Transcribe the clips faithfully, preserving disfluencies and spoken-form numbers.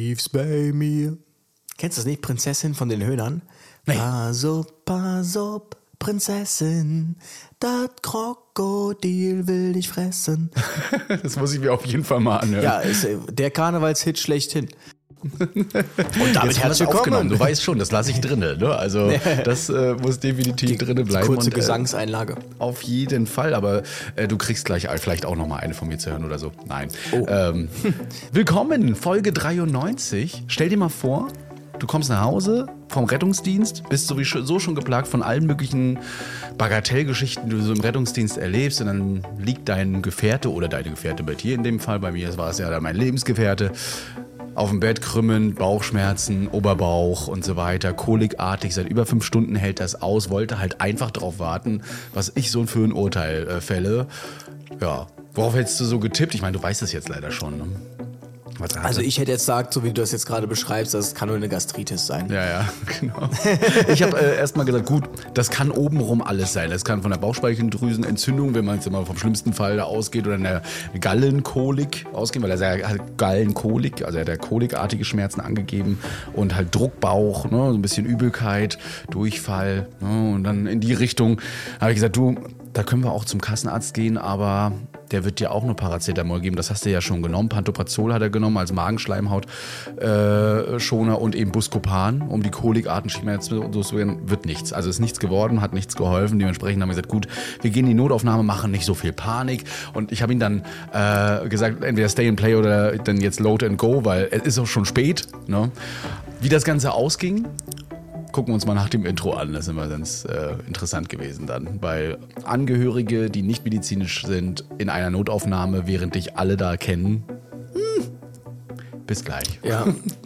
lief's bei mir. Kennst du das nicht? Prinzessin von den Höhnern? Nee. Pass up, pass up, Prinzessin, dat Krokodil will dich fressen. Das muss ich mir auf jeden Fall mal anhören. Ja, ist äh, der Karnevalshit schlechthin. Und damit Jetzt herzlich aufgenommen. willkommen. Du weißt schon, das lasse ich drinne. Ne? Also das äh, muss definitiv drinne bleiben. Kurze und, äh, Gesangseinlage. Auf jeden Fall, aber äh, du kriegst gleich vielleicht auch noch mal eine von mir zu hören oder so. Nein. Oh. Ähm, willkommen, Folge dreiundneunzig. Stell dir mal vor, du kommst nach Hause vom Rettungsdienst, bist sowieso schon geplagt von allen möglichen Bagatellgeschichten, die du so im Rettungsdienst erlebst, und dann liegt dein Gefährte oder deine Gefährte bei dir in dem Fall, bei mir war es ja mein Lebensgefährte, auf dem Bett krümmen, Bauchschmerzen, Oberbauch und so weiter, kolikartig, seit über fünf Stunden hält das aus, wollte halt einfach darauf warten, was ich so für ein Urteil äh, fälle. Ja, worauf hättest du so getippt? Ich meine, du weißt es jetzt leider schon. Ne? Was hatte? Also ich hätte jetzt gesagt, so wie du das jetzt gerade beschreibst, das kann nur eine Gastritis sein. Ja, ja, genau. Ich habe äh, erst mal gesagt, gut, das kann obenrum alles sein. Das kann von der Bauchspeicheldrüsenentzündung, wenn man jetzt mal vom schlimmsten Fall da ausgeht, oder einer Gallenkolik ausgehen, weil er sagt, er hat Gallenkolik, also er hat ja kolikartige Schmerzen angegeben und halt Druckbauch, ne, so ein bisschen Übelkeit, Durchfall, ne, und dann in die Richtung habe ich gesagt, du, da können wir auch zum Kassenarzt gehen, aber der wird dir auch nur Paracetamol geben. Das hast du ja schon genommen. Pantoprazol hat er genommen als Magenschleimhautschoner äh, und eben Buscopan, um die Kolikarten loszuwerden. Wird nichts. Also ist nichts geworden, hat nichts geholfen. Dementsprechend haben wir gesagt, gut, wir gehen in die Notaufnahme, machen nicht so viel Panik. Und ich habe ihm dann äh, gesagt, entweder stay and play oder dann jetzt load and go, weil es ist auch schon spät. Ne? Wie das Ganze ausging, gucken wir uns mal nach dem Intro an. Das ist immer ganz äh, interessant gewesen dann. Weil Angehörige, die nicht medizinisch sind, in einer Notaufnahme, während dich alle da kennen. Hm. Bis gleich. Ja.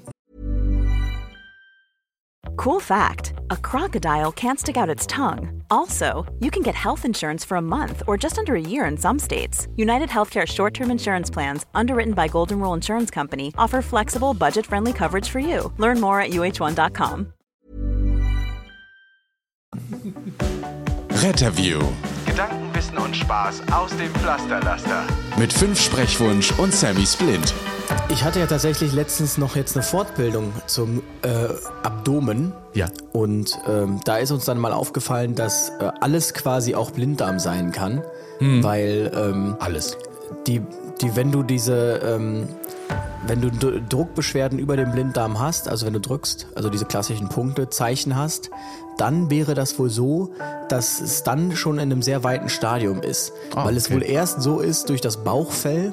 Cool fact, a crocodile can't stick out its tongue. Also, you can get health insurance for a month or just under a year in some states. United Healthcare short-term insurance plans, underwritten by Golden Rule Insurance Company, offer flexible, budget-friendly coverage for you. Learn more at U H one dot com. Retterview. Gedanken, Wissen und Spaß aus dem Pflasterlaster. Mit fünf Sprechwunsch und Sammy Splint. Ich hatte ja tatsächlich letztens noch jetzt eine Fortbildung zum äh, Abdomen. Ja. Und ähm, da ist uns dann mal aufgefallen, dass äh, alles quasi auch Blinddarm sein kann. Hm. Weil ähm, alles. Die, die, wenn du diese, ähm, wenn du D- Druckbeschwerden über dem Blinddarm hast, also wenn du drückst, also diese klassischen Punkte, Zeichen hast, dann wäre das wohl so, dass es dann schon in einem sehr weiten Stadium ist. Ah, weil es okay. wohl erst so ist durch das Bauchfell,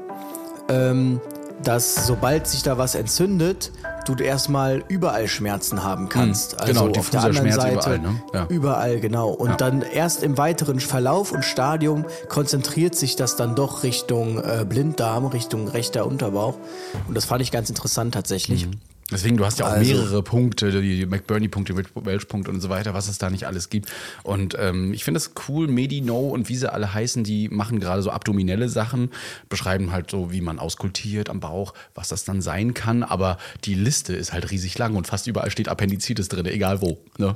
ähm, dass sobald sich da was entzündet, du erstmal überall Schmerzen haben kannst. Mhm. Also Genau, auf der diffuser anderen Schmerz Seite überall, ne? Ja. überall, genau. Und Ja. dann erst im weiteren Verlauf und Stadium konzentriert sich das dann doch Richtung äh, Blinddarm, Richtung rechter Unterbauch. Und das fand ich ganz interessant tatsächlich. Mhm. Deswegen, du hast ja auch Also- mehrere Punkte, die McBurney-Punkte, Welch-Punkte und so weiter, was es da nicht alles gibt. Und ähm, ich finde es cool, Medino und wie sie alle heißen, die machen gerade so abdominelle Sachen, beschreiben halt so, wie man auskultiert am Bauch, was das dann sein kann. Aber die Liste ist halt riesig lang und fast überall steht Appendizitis drin, egal wo. Ne?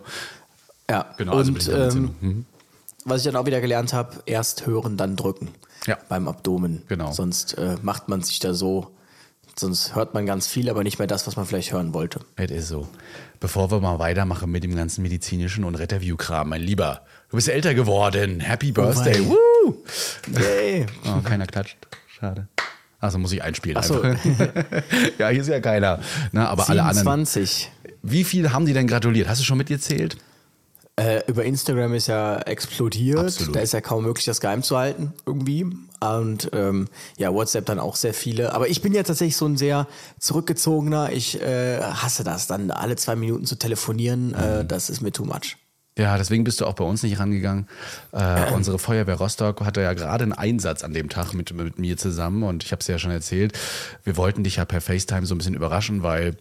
Ja, Genau, also und Blinddarmentzündung. ähm, Mhm. was ich dann auch wieder gelernt habe, erst hören, dann drücken. Ja. Beim Abdomen. Genau. Sonst äh, macht man sich da so, sonst hört man ganz viel, aber nicht mehr das, was man vielleicht hören wollte. Es ist so. Bevor wir mal weitermachen mit dem ganzen medizinischen und Retterview-Kram, mein Lieber, du bist älter geworden. Happy Birthday. wei. Woo! Yay. Oh, keiner klatscht. Schade. Also muss ich einspielen. Ach so. Einfach. Ja, hier ist ja keiner. Na, aber alle anderen. siebenundzwanzig. Wie viel haben die denn gratuliert? Hast du schon mitgezählt? Äh, über Instagram ist ja explodiert. Absolut. Da ist ja kaum möglich, das geheim zu halten irgendwie. Und ähm, ja, WhatsApp dann auch sehr viele. Aber ich bin ja tatsächlich so ein sehr zurückgezogener. Ich äh, hasse das, dann alle zwei Minuten zu telefonieren. Mhm. Äh, das ist mir too much. Ja, deswegen bist du auch bei uns nicht rangegangen. Äh, unsere Feuerwehr Rostock hatte ja gerade einen Einsatz an dem Tag mit, mit mir zusammen und ich habe es ja schon erzählt. Wir wollten dich ja per FaceTime so ein bisschen überraschen, weil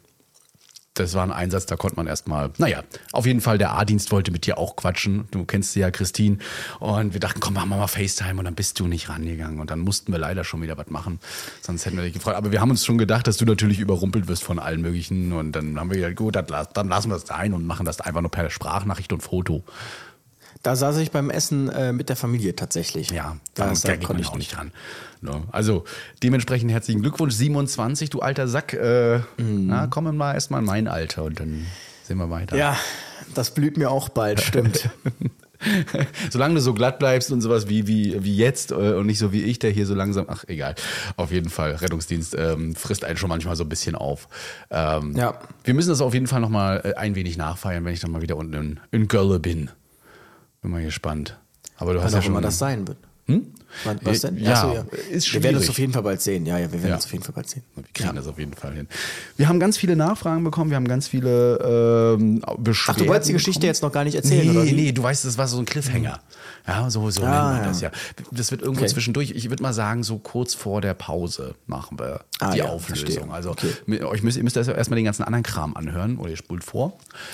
das war ein Einsatz, da konnte man erstmal, naja, auf jeden Fall, der A-Dienst wollte mit dir auch quatschen. Du kennst sie ja, Christine. Und wir dachten, komm, machen wir mal FaceTime. Und dann bist du nicht rangegangen. Und dann mussten wir leider schon wieder was machen. Sonst hätten wir dich gefreut. Aber wir haben uns schon gedacht, dass du natürlich überrumpelt wirst von allen möglichen. Und dann haben wir gesagt, gut, dann lassen wir das sein und machen das einfach nur per Sprachnachricht und Foto. Da saß ich beim Essen äh, mit der Familie tatsächlich. Ja, da, das, da geht man auch nicht dran. No. Also dementsprechend herzlichen Glückwunsch, siebenundzwanzig, du alter Sack. Äh, mm. Na, komm mal erstmal in mein Alter und dann sehen wir weiter. Ja, das blüht mir auch bald, stimmt. Solange du so glatt bleibst und sowas wie, wie, wie jetzt und nicht so wie ich, der hier so langsam, ach egal, auf jeden Fall, Rettungsdienst ähm, frisst einen schon manchmal so ein bisschen auf. Ähm, ja. Wir müssen das auf jeden Fall nochmal ein wenig nachfeiern, wenn ich dann mal wieder unten in, in Gölle bin. Bin mal gespannt. Aber du Wann hast ja auch schon immer das sein wird. Hm? Was denn? Ja, Achso, ja. Ist wir werden uns auf jeden Fall bald sehen. Ja, ja, wir werden ja. uns auf jeden Fall bald sehen. Wir kriegen ja. das auf jeden Fall hin. Wir haben ganz viele Nachfragen bekommen, wir haben ganz viele ähm, Beschwerden. Ach, du wolltest die Geschichte bekommen? Jetzt noch gar nicht erzählen, nee, oder wie? Nee, du weißt, das war so ein Cliffhanger. Ja, so, so ah, nennt man ja. das ja. Das wird irgendwo okay. zwischendurch, ich würde mal sagen, so kurz vor der Pause machen wir ah, die ja, Auflösung. verstehe. Also okay. euch müsst, ihr müsst erstmal den ganzen anderen Kram anhören, oder ihr spult vor,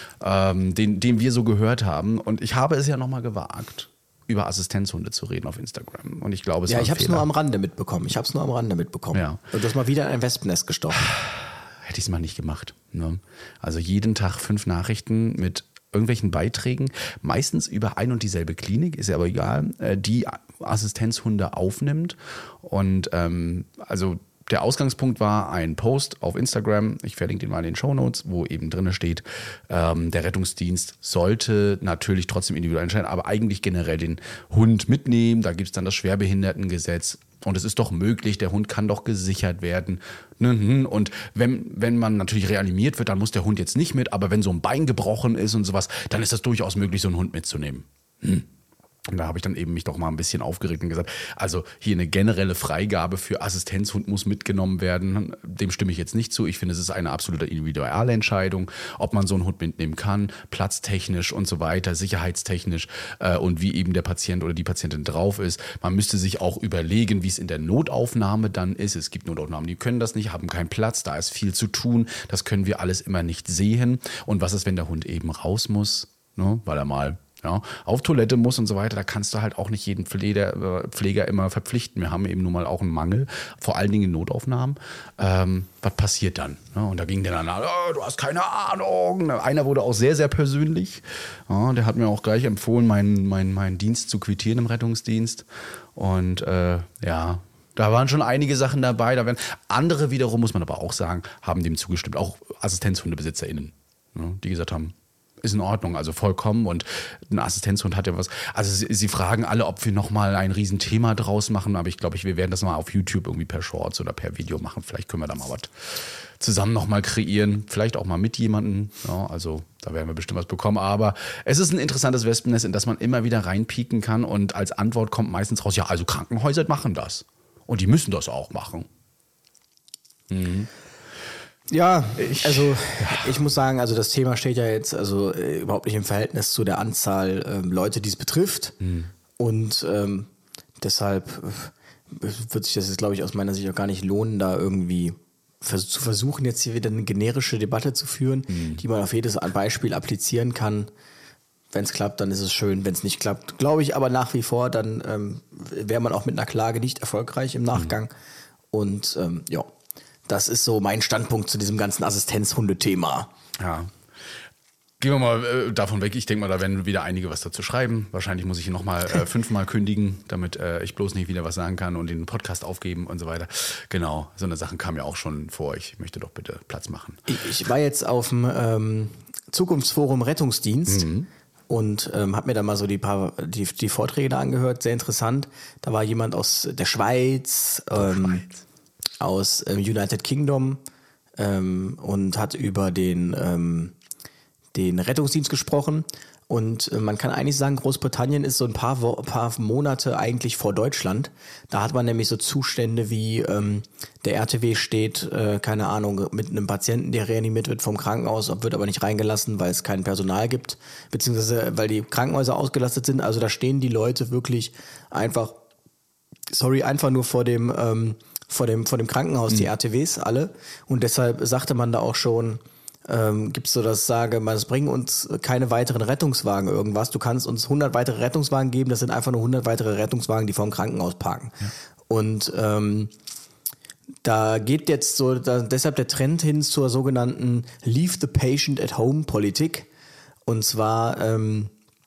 ähm, den, den wir so gehört haben. Und ich habe es ja nochmal gewagt, über Assistenzhunde zu reden auf Instagram. Und ich glaube, es ja, war ein ich habe es nur am Rande mitbekommen. Ich habe es nur am Rande mitbekommen. Ja. Und du hast mal wieder in ein Wespennest gestochen. Hätte ich es mal nicht gemacht. Ne? Also jeden Tag fünf Nachrichten mit irgendwelchen Beiträgen, meistens über ein und dieselbe Klinik, ist ja aber egal, die Assistenzhunde aufnimmt. Und ähm, also der Ausgangspunkt war ein Post auf Instagram, ich verlinke den mal in den Shownotes, wo eben drin steht, ähm, der Rettungsdienst sollte natürlich trotzdem individuell entscheiden, aber eigentlich generell den Hund mitnehmen. Da gibt es dann das Schwerbehindertengesetz. Und es ist doch möglich, der Hund kann doch gesichert werden. Und wenn, wenn man natürlich reanimiert wird, dann muss der Hund jetzt nicht mit. Aber wenn so ein Bein gebrochen ist und sowas, dann ist das durchaus möglich, so einen Hund mitzunehmen. Hm. Und da habe ich dann eben mich doch mal ein bisschen aufgeregt und gesagt, also hier eine generelle Freigabe für Assistenzhund muss mitgenommen werden. Dem stimme ich jetzt nicht zu. Ich finde, es ist eine absolute individuelle Entscheidung, ob man so einen Hund mitnehmen kann, platztechnisch und so weiter, sicherheitstechnisch äh, und wie eben der Patient oder die Patientin drauf ist. Man müsste sich auch überlegen, wie es in der Notaufnahme dann ist. Es gibt Notaufnahmen, die können das nicht, haben keinen Platz, da ist viel zu tun. Das können wir alles immer nicht sehen. Und was ist, wenn der Hund eben raus muss, ne, weil er mal Ja, auf Toilette muss und so weiter, da kannst du halt auch nicht jeden Pfleger, Pfleger immer verpflichten. Wir haben eben nun mal auch einen Mangel, vor allen Dingen in Notaufnahmen. Ähm, was passiert dann? Ja, und da ging der dann, oh, du hast keine Ahnung. Einer wurde auch sehr, sehr persönlich. Ja, der hat mir auch gleich empfohlen, meinen, meinen, meinen Dienst zu quittieren im Rettungsdienst. Und äh, ja, da waren schon einige Sachen dabei. Da werden andere wiederum, muss man aber auch sagen, haben dem zugestimmt. Auch AssistenzhundebesitzerInnen, ja, die gesagt haben, ist in Ordnung, also vollkommen. Und ein Assistenzhund hat ja was. Also sie, sie fragen alle, ob wir nochmal ein Riesenthema draus machen. Aber ich glaube, ich, wir werden das mal auf YouTube irgendwie per Shorts oder per Video machen. Vielleicht können wir da mal was zusammen nochmal kreieren. Vielleicht auch mal mit jemandem. Ja, also da werden wir bestimmt was bekommen. Aber es ist ein interessantes Wespennest, in das man immer wieder reinpieken kann. Und als Antwort kommt meistens raus, ja, also Krankenhäuser machen das. Und die müssen das auch machen. Mhm. Ja, ich, also ich muss sagen, also das Thema steht ja jetzt also äh, überhaupt nicht im Verhältnis zu der Anzahl ähm, Leute, die es betrifft. Mhm. Und ähm, deshalb äh, wird sich das jetzt, glaube ich, aus meiner Sicht auch gar nicht lohnen, da irgendwie vers- zu versuchen, jetzt hier wieder eine generische Debatte zu führen, mhm. die man auf jedes Beispiel applizieren kann. Wenn es klappt, dann ist es schön. Wenn es nicht klappt, glaube ich aber nach wie vor, dann ähm, wäre man auch mit einer Klage nicht erfolgreich im Nachgang. Mhm. Und ähm, ja. Das ist so mein Standpunkt zu diesem ganzen Assistenzhundethema. Ja. Gehen wir mal äh, davon weg. Ich denke mal, da werden wieder einige was dazu schreiben. Wahrscheinlich muss ich noch mal äh, fünfmal kündigen, damit äh, ich bloß nicht wieder was sagen kann und den Podcast aufgeben und so weiter. Genau, so eine Sachen kam ja auch schon vor. Ich möchte doch bitte Platz machen. Ich, ich war jetzt auf dem ähm, Zukunftsforum Rettungsdienst. Mhm. Und ähm, habe mir da mal so die paar die, die Vorträge da angehört. Sehr interessant. Da war jemand aus der Schweiz. Ähm, Schweiz. aus ähm, United Kingdom ähm, und hat über den, ähm, den Rettungsdienst gesprochen. Und äh, man kann eigentlich sagen, Großbritannien ist so ein paar, Wo- paar Monate eigentlich vor Deutschland. Da hat man nämlich so Zustände wie ähm, der R T W steht, äh, keine Ahnung, mit einem Patienten, der reanimiert wird vom Krankenhaus, wird aber nicht reingelassen, weil es kein Personal gibt, beziehungsweise weil die Krankenhäuser ausgelastet sind. Also da stehen die Leute wirklich einfach, sorry, einfach nur vor dem... Ähm, vor dem, vor dem Krankenhaus, mhm. die R T Ws alle. Und deshalb sagte man da auch schon, ähm, gibt es so das Sage, man, es bringen uns keine weiteren Rettungswagen irgendwas. Du kannst uns hundert weitere Rettungswagen geben, das sind einfach nur hundert weitere Rettungswagen, die vor dem Krankenhaus parken. Ja. Und ähm, da geht jetzt so da, deshalb der Trend hin zur sogenannten Leave the Patient at Home Politik. Und zwar ähm,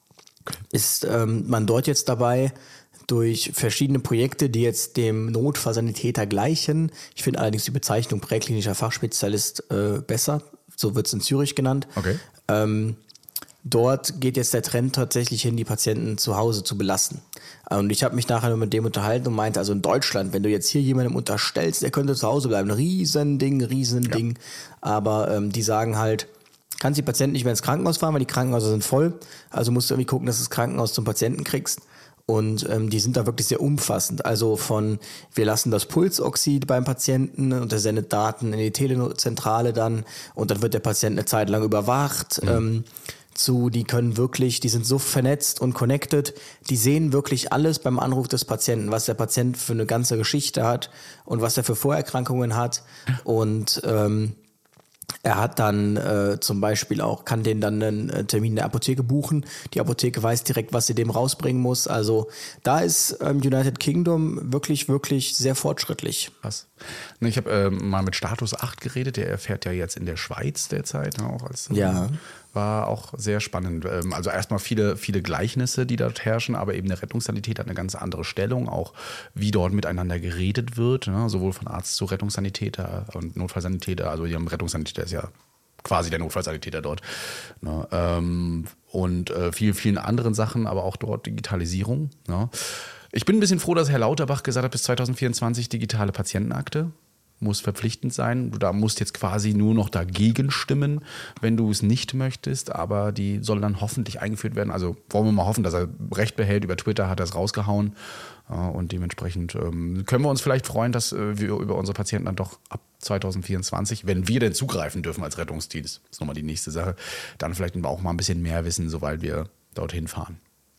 ist ähm, man dort jetzt dabei, durch verschiedene Projekte, die jetzt dem Notfallsanitäter gleichen. Ich finde allerdings die Bezeichnung präklinischer Fachspezialist äh, besser. So wird es in Zürich genannt. Okay. Ähm, dort geht jetzt der Trend tatsächlich hin, die Patienten zu Hause zu belassen. Und ich habe mich nachher nur mit dem unterhalten und meinte, also in Deutschland, wenn du jetzt hier jemandem unterstellst, der könnte zu Hause bleiben, Riesending, Riesending. Ja. Aber ähm, die sagen halt, kannst die Patienten nicht mehr ins Krankenhaus fahren, weil die Krankenhäuser sind voll. Also musst du irgendwie gucken, dass du das Krankenhaus zum Patienten kriegst. Und ähm, die sind da wirklich sehr umfassend. Also von, wir lassen das Pulsoxid beim Patienten und der sendet Daten in die Telezentrale dann und dann wird der Patient eine Zeit lang überwacht. Mhm. Ähm, zu, die können wirklich, die sind so vernetzt und connected, die sehen wirklich alles beim Anruf des Patienten, was der Patient für eine ganze Geschichte hat und was er für Vorerkrankungen hat. Und ähm, er hat dann äh, zum Beispiel auch, kann den dann einen äh, Termin in der Apotheke buchen. Die Apotheke weiß direkt, was sie dem rausbringen muss. Also da ist ähm, United Kingdom wirklich, wirklich sehr fortschrittlich. Was? Ich habe ähm, mal mit Status acht geredet, der fährt ja jetzt in der Schweiz derzeit, ne, auch als ja. War auch sehr spannend. Also erstmal viele, viele Gleichnisse, die dort herrschen, aber eben der Rettungssanität hat eine ganz andere Stellung, auch wie dort miteinander geredet wird, ne? Sowohl von Arzt zu Rettungssanitäter und Notfallsanitäter. Also die haben Rettungssanitäter ist ja quasi der Notfallsanitäter dort. Ne? Ähm, und äh, vielen, vielen anderen Sachen, aber auch dort Digitalisierung. Ne? Ich bin ein bisschen froh, dass Herr Lauterbach gesagt hat, bis zwanzig vierundzwanzig digitale Patientenakte. Muss verpflichtend sein. Du da musst jetzt quasi nur noch dagegen stimmen, wenn du es nicht möchtest, aber die soll dann hoffentlich eingeführt werden. Also wollen wir mal hoffen, dass er Recht behält. Über Twitter hat er es rausgehauen und dementsprechend ähm, können wir uns vielleicht freuen, dass äh, wir über unsere Patienten dann doch ab zwanzig vierundzwanzig, wenn wir denn zugreifen dürfen als Rettungsdienst, das ist nochmal die nächste Sache, dann vielleicht auch mal ein bisschen mehr wissen, sobald wir dorthin fahren.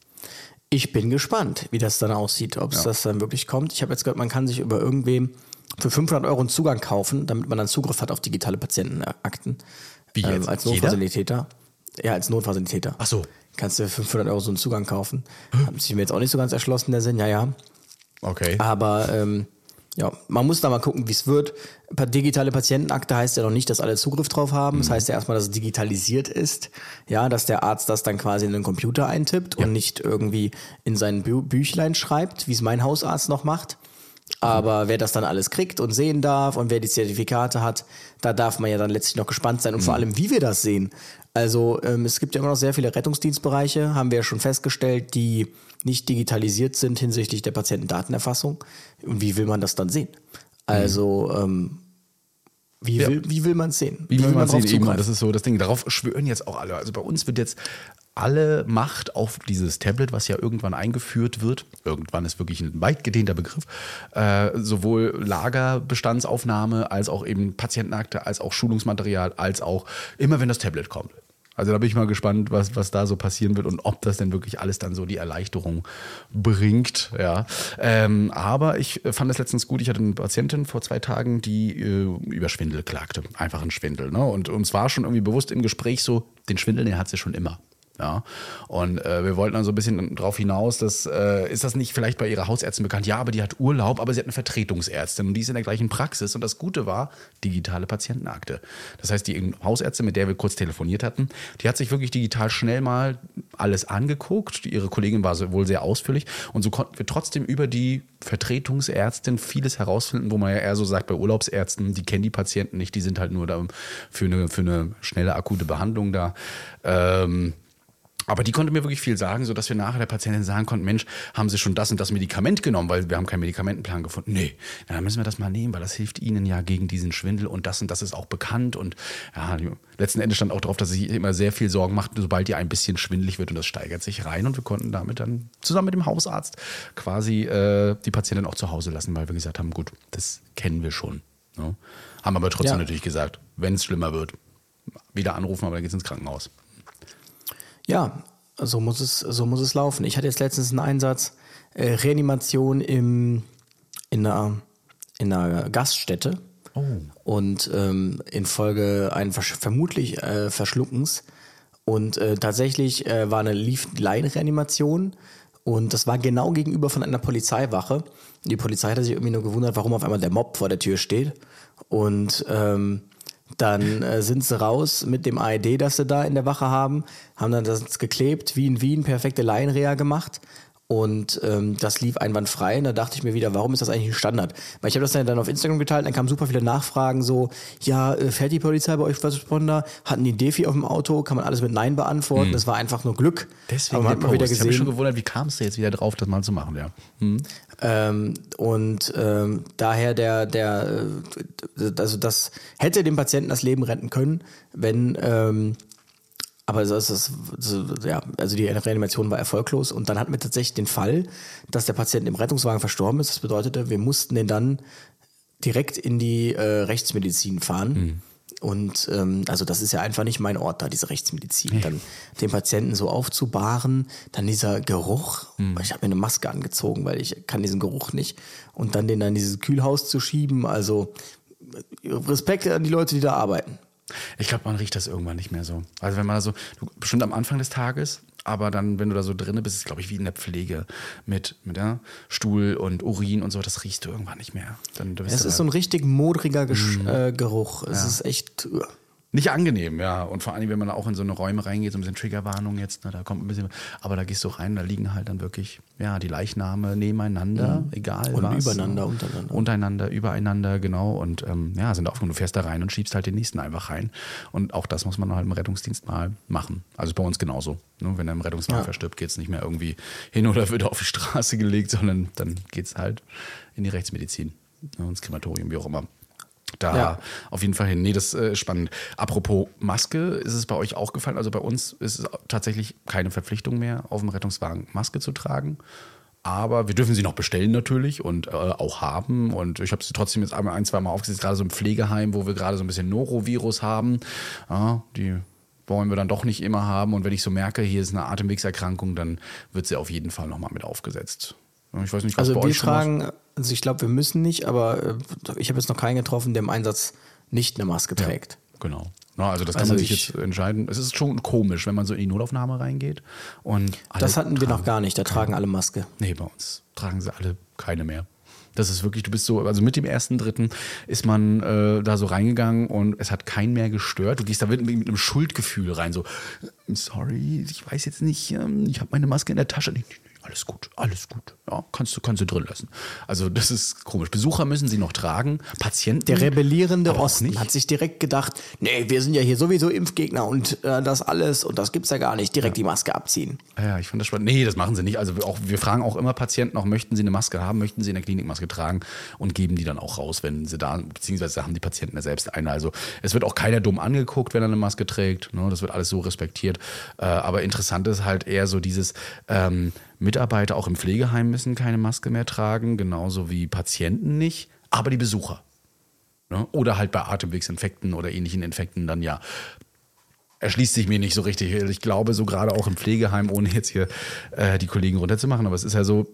Ich bin gespannt, wie das dann aussieht, ob es ja. das dann wirklich kommt. Ich habe jetzt gehört, man kann sich über irgendwem für fünfhundert Euro einen Zugang kaufen, damit man dann Zugriff hat auf digitale Patientenakten. Wie jetzt? Ähm, als Notfallsanitäter. Ja, als Notfallsanitäter. Ach so. Kannst du für fünfhundert Euro so einen Zugang kaufen. Haben sich mir jetzt auch nicht so ganz erschlossen, der Sinn. Ja, ja. Okay. Aber ähm, ja, man muss da mal gucken, wie es wird. Digitale Patientenakte heißt ja noch nicht, dass alle Zugriff drauf haben. Mhm. Das heißt ja erstmal, dass es digitalisiert ist. Ja, dass der Arzt das dann quasi in den Computer eintippt ja. und nicht irgendwie in sein Bü- Büchlein schreibt, wie es mein Hausarzt noch macht. Aber wer das dann alles kriegt und sehen darf und wer die Zertifikate hat, da darf man ja dann letztlich noch gespannt sein und mhm. vor allem, wie wir das sehen. Also ähm, es gibt ja immer noch sehr viele Rettungsdienstbereiche, haben wir ja schon festgestellt, die nicht digitalisiert sind hinsichtlich der Patientendatenerfassung. Und wie will man das dann sehen? Also ähm, wie, ja. will, wie will man es sehen? Wie, wie will man es sehen? Eben, das ist so das Ding. Darauf schwören jetzt auch alle. Also bei uns wird jetzt alle Macht auf dieses Tablet, was ja irgendwann eingeführt wird, irgendwann ist wirklich ein weit gedehnter Begriff, äh, sowohl Lagerbestandsaufnahme als auch eben Patientenakte, als auch Schulungsmaterial, als auch immer, wenn das Tablet kommt. Also da bin ich mal gespannt, was, was da so passieren wird und ob das denn wirklich alles dann so die Erleichterung bringt. Ja. Ähm, aber ich fand es letztens gut, ich hatte eine Patientin vor zwei Tagen, die äh, über Schwindel klagte. Einfach ein Schwindel. Ne? Und uns war schon irgendwie bewusst im Gespräch so, den Schwindel, den hat sie schon immer. Ja, und äh, wir wollten dann so ein bisschen drauf hinaus, dass, äh, ist das nicht vielleicht bei ihrer Hausärztin bekannt? Ja, aber die hat Urlaub, aber sie hat eine Vertretungsärztin und die ist in der gleichen Praxis. Und das Gute war, digitale Patientenakte. Das heißt, die Hausärztin, mit der wir kurz telefoniert hatten, die hat sich wirklich digital schnell mal alles angeguckt. Ihre Kollegin war wohl sehr ausführlich und so konnten wir trotzdem über die Vertretungsärztin vieles herausfinden, wo man ja eher so sagt, bei Urlaubsärzten, die kennen die Patienten nicht, die sind halt nur da für eine, für eine schnelle, akute Behandlung da. Ähm, Aber die konnte mir wirklich viel sagen, sodass wir nachher der Patientin sagen konnten, Mensch, haben Sie schon das und das Medikament genommen, weil wir haben keinen Medikamentenplan gefunden. Nee, dann müssen wir das mal nehmen, weil das hilft Ihnen ja gegen diesen Schwindel und das und das ist auch bekannt. Und ja, letzten Endes stand auch drauf, dass sie sich immer sehr viel Sorgen macht, sobald ihr ein bisschen schwindelig wird und das steigert sich rein. Und wir konnten damit dann zusammen mit dem Hausarzt quasi äh, die Patientin auch zu Hause lassen, weil wir gesagt haben, gut, das kennen wir schon. Ne? Haben aber trotzdem ja. natürlich gesagt, wenn es schlimmer wird, wieder anrufen, aber dann geht es ins Krankenhaus. Ja, so muss es, so muss es laufen. Ich hatte jetzt letztens einen Einsatz, äh, Reanimation im, in, einer, in einer Gaststätte oh. und ähm, infolge eines vermutlich äh, Verschluckens. Und äh, tatsächlich äh, war eine Lief-Line-Reanimation und das war genau gegenüber von einer Polizeiwache. Die Polizei hatte sich irgendwie nur gewundert, warum auf einmal der Mob vor der Tür steht. Und ähm, Dann äh, sind sie raus mit dem A E D, das sie da in der Wache haben, haben dann das geklebt, wie in Wien, perfekte Laienreha gemacht. Und ähm, das lief einwandfrei. Und da dachte ich mir wieder, warum ist das eigentlich ein Standard? Weil ich habe das dann auf Instagram geteilt, dann kamen super viele Nachfragen so, ja, fährt die Polizei bei euch First Responder? Hatten die ein Defi auf dem Auto? Kann man alles mit Nein beantworten? Mhm. Das war einfach nur Glück. Deswegen aber man hat mal wieder gesehen. Ich habe mich schon gewundert, wie kamst du jetzt wieder drauf, das mal zu machen? Ja. Mhm. Ähm, und ähm, daher der, der, äh, also das hätte dem Patienten das Leben retten können, wenn ähm, aber so ist es, so, ja, also die Reanimation war erfolglos und dann hatten wir tatsächlich den Fall, dass der Patient im Rettungswagen verstorben ist. Das bedeutete, wir mussten den dann direkt in die äh, Rechtsmedizin fahren. Mhm. Und ähm, also das ist ja einfach nicht mein Ort da, diese Rechtsmedizin. Dann den Patienten so aufzubahren, dann dieser Geruch. Mhm. Ich habe mir eine Maske angezogen, weil ich kann diesen Geruch nicht. Und dann den dann in dieses Kühlhaus zu schieben. Also Respekt an die Leute, die da arbeiten. Ich glaube, man riecht das irgendwann nicht mehr so. Also wenn man da so, du, bestimmt am Anfang des Tages, aber dann, wenn du da so drin bist, ist es, glaube ich, wie in der Pflege mit, mit ja, Stuhl und Urin und so, das riechst du irgendwann nicht mehr. Dann, du es ist da, so ein richtig modriger Gesch- mm. äh, Geruch. Es ja. ist echt... Uh. Nicht angenehm, ja. Und vor allem, wenn man auch in so eine Räume reingeht, so ein bisschen Triggerwarnung jetzt, ne, da kommt ein bisschen, aber da gehst du rein, da liegen halt dann wirklich, ja, die Leichname nebeneinander, mhm. egal und was. Und übereinander, untereinander. Untereinander, übereinander, genau. Und ähm, ja, sind aufgenommen. Du fährst da rein und schiebst halt den nächsten einfach rein. Und auch das muss man halt im Rettungsdienst mal machen. Also bei uns genauso. Ne? Wenn er im Rettungswagen ja. verstirbt, geht's nicht mehr irgendwie hin oder wird auf die Straße gelegt, sondern dann geht's halt in die Rechtsmedizin, ne, ins Krematorium, wie auch immer. Da ja. auf jeden Fall hin. Nee, das ist äh, spannend. Apropos Maske, ist es bei euch auch gefallen? Also bei uns ist es tatsächlich keine Verpflichtung mehr, auf dem Rettungswagen Maske zu tragen. Aber wir dürfen sie noch bestellen natürlich und äh, auch haben. Und ich habe sie trotzdem jetzt einmal ein, zwei Mal aufgesetzt, gerade so im Pflegeheim, wo wir gerade so ein bisschen Norovirus haben. Ja, die wollen wir dann doch nicht immer haben. Und wenn ich so merke, hier ist eine Atemwegserkrankung, dann wird sie auf jeden Fall nochmal mit aufgesetzt. Ich weiß nicht, was also bei wir euch tragen, was? Also ich glaube, wir müssen nicht, aber äh, ich habe jetzt noch keinen getroffen, der im Einsatz nicht eine Maske trägt. Ja, genau. Na, also das kann also man sich ich, jetzt entscheiden. Es ist schon komisch, wenn man so in die Notaufnahme reingeht. Und das hatten wir noch gar nicht, da tragen alle Maske. Nee, bei uns tragen sie alle keine mehr. Das ist wirklich, du bist so, also mit dem ersten, dritten ist man äh, da so reingegangen und es hat keinen mehr gestört. Du gehst da mit, mit einem Schuldgefühl rein, so, sorry, ich weiß jetzt nicht, ähm, ich habe meine Maske in der Tasche. Nee, nee, alles gut, alles gut. Ja, kannst du, kannst du drin lassen. Also das ist komisch. Besucher müssen sie noch tragen, Patienten. Der rebellierende Osten nicht. Hat sich direkt gedacht, nee, wir sind ja hier sowieso Impfgegner und äh, das alles und das gibt's ja gar nicht. Direkt ja. die Maske abziehen. Ja, ich fand das spannend. Nee, das machen sie nicht. Also auch, wir fragen auch immer Patienten, auch möchten sie eine Maske haben, möchten sie eine Klinikmaske tragen und geben die dann auch raus, wenn sie da, beziehungsweise haben die Patienten ja selbst eine. Also es wird auch keiner dumm angeguckt, wenn er eine Maske trägt. Ne? Das wird alles so respektiert. Äh, aber interessant ist halt eher so dieses ähm, Mitarbeiter auch im Pflegeheim müssen keine Maske mehr tragen, genauso wie Patienten nicht, aber die Besucher. Ne? Oder halt bei Atemwegsinfekten oder ähnlichen Infekten dann ja. Erschließt sich mir nicht so richtig. Ich glaube, so gerade auch im Pflegeheim, ohne jetzt hier äh, die Kollegen runterzumachen, aber es ist ja so,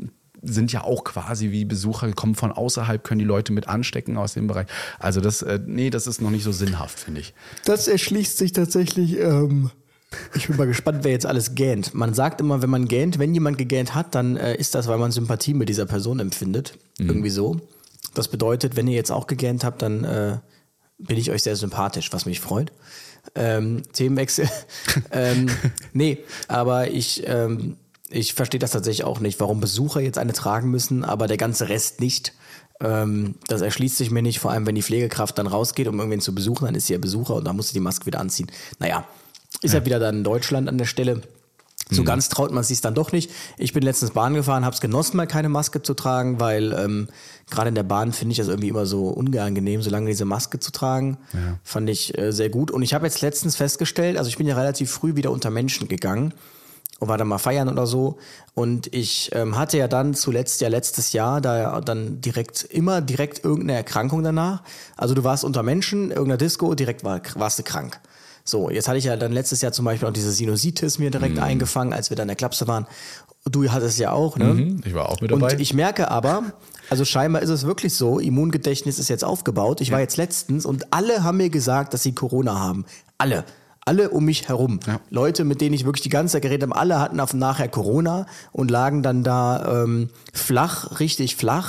sind ja auch quasi wie Besucher, kommen von außerhalb, können die Leute mit anstecken aus dem Bereich. Also das, äh, nee, das ist noch nicht so sinnhaft, finde ich. Das erschließt sich tatsächlich, ähm ich bin mal gespannt, wer jetzt alles gähnt. Man sagt immer, wenn man gähnt, wenn jemand gegähnt hat, dann äh, ist das, weil man Sympathie mit dieser Person empfindet. Mhm. Irgendwie so. Das bedeutet, wenn ihr jetzt auch gegähnt habt, dann äh, bin ich euch sehr sympathisch, was mich freut. Ähm, Themenwechsel. ähm, nee, aber ich, ähm, ich verstehe das tatsächlich auch nicht, warum Besucher jetzt eine tragen müssen, aber der ganze Rest nicht. Ähm, das erschließt sich mir nicht, vor allem wenn die Pflegekraft dann rausgeht, um irgendwen zu besuchen, dann ist sie ja Besucher und dann muss sie die Maske wieder anziehen. Naja, ist ja. ja wieder dann in Deutschland an der Stelle. So mhm. ganz traut man sich dann doch nicht. Ich bin letztens Bahn gefahren, habe es genossen, mal keine Maske zu tragen, weil ähm, gerade in der Bahn finde ich das irgendwie immer so unangenehm, so lange diese Maske zu tragen. Ja. Fand ich äh, sehr gut. Und ich habe jetzt letztens festgestellt, also ich bin ja relativ früh wieder unter Menschen gegangen und war dann mal feiern oder so. Und ich ähm, hatte ja dann zuletzt, ja letztes Jahr, da ja dann direkt, immer direkt irgendeine Erkrankung danach. Also du warst unter Menschen, irgendeiner Disco, direkt war, warst du krank. So, jetzt hatte ich ja dann letztes Jahr zum Beispiel auch diese Sinusitis mir direkt mhm. eingefangen, als wir da in der Klapse waren. Du hattest ja auch, ne? Mhm, ich war auch mit dabei. Und ich merke aber, also scheinbar ist es wirklich so, Immungedächtnis ist jetzt aufgebaut. Ich ja. war jetzt letztens und alle haben mir gesagt, dass sie Corona haben. Alle. Alle um mich herum. Ja. Leute, mit denen ich wirklich die ganze Zeit geredet habe, alle hatten auf nachher Corona und lagen dann da ähm, flach, richtig flach.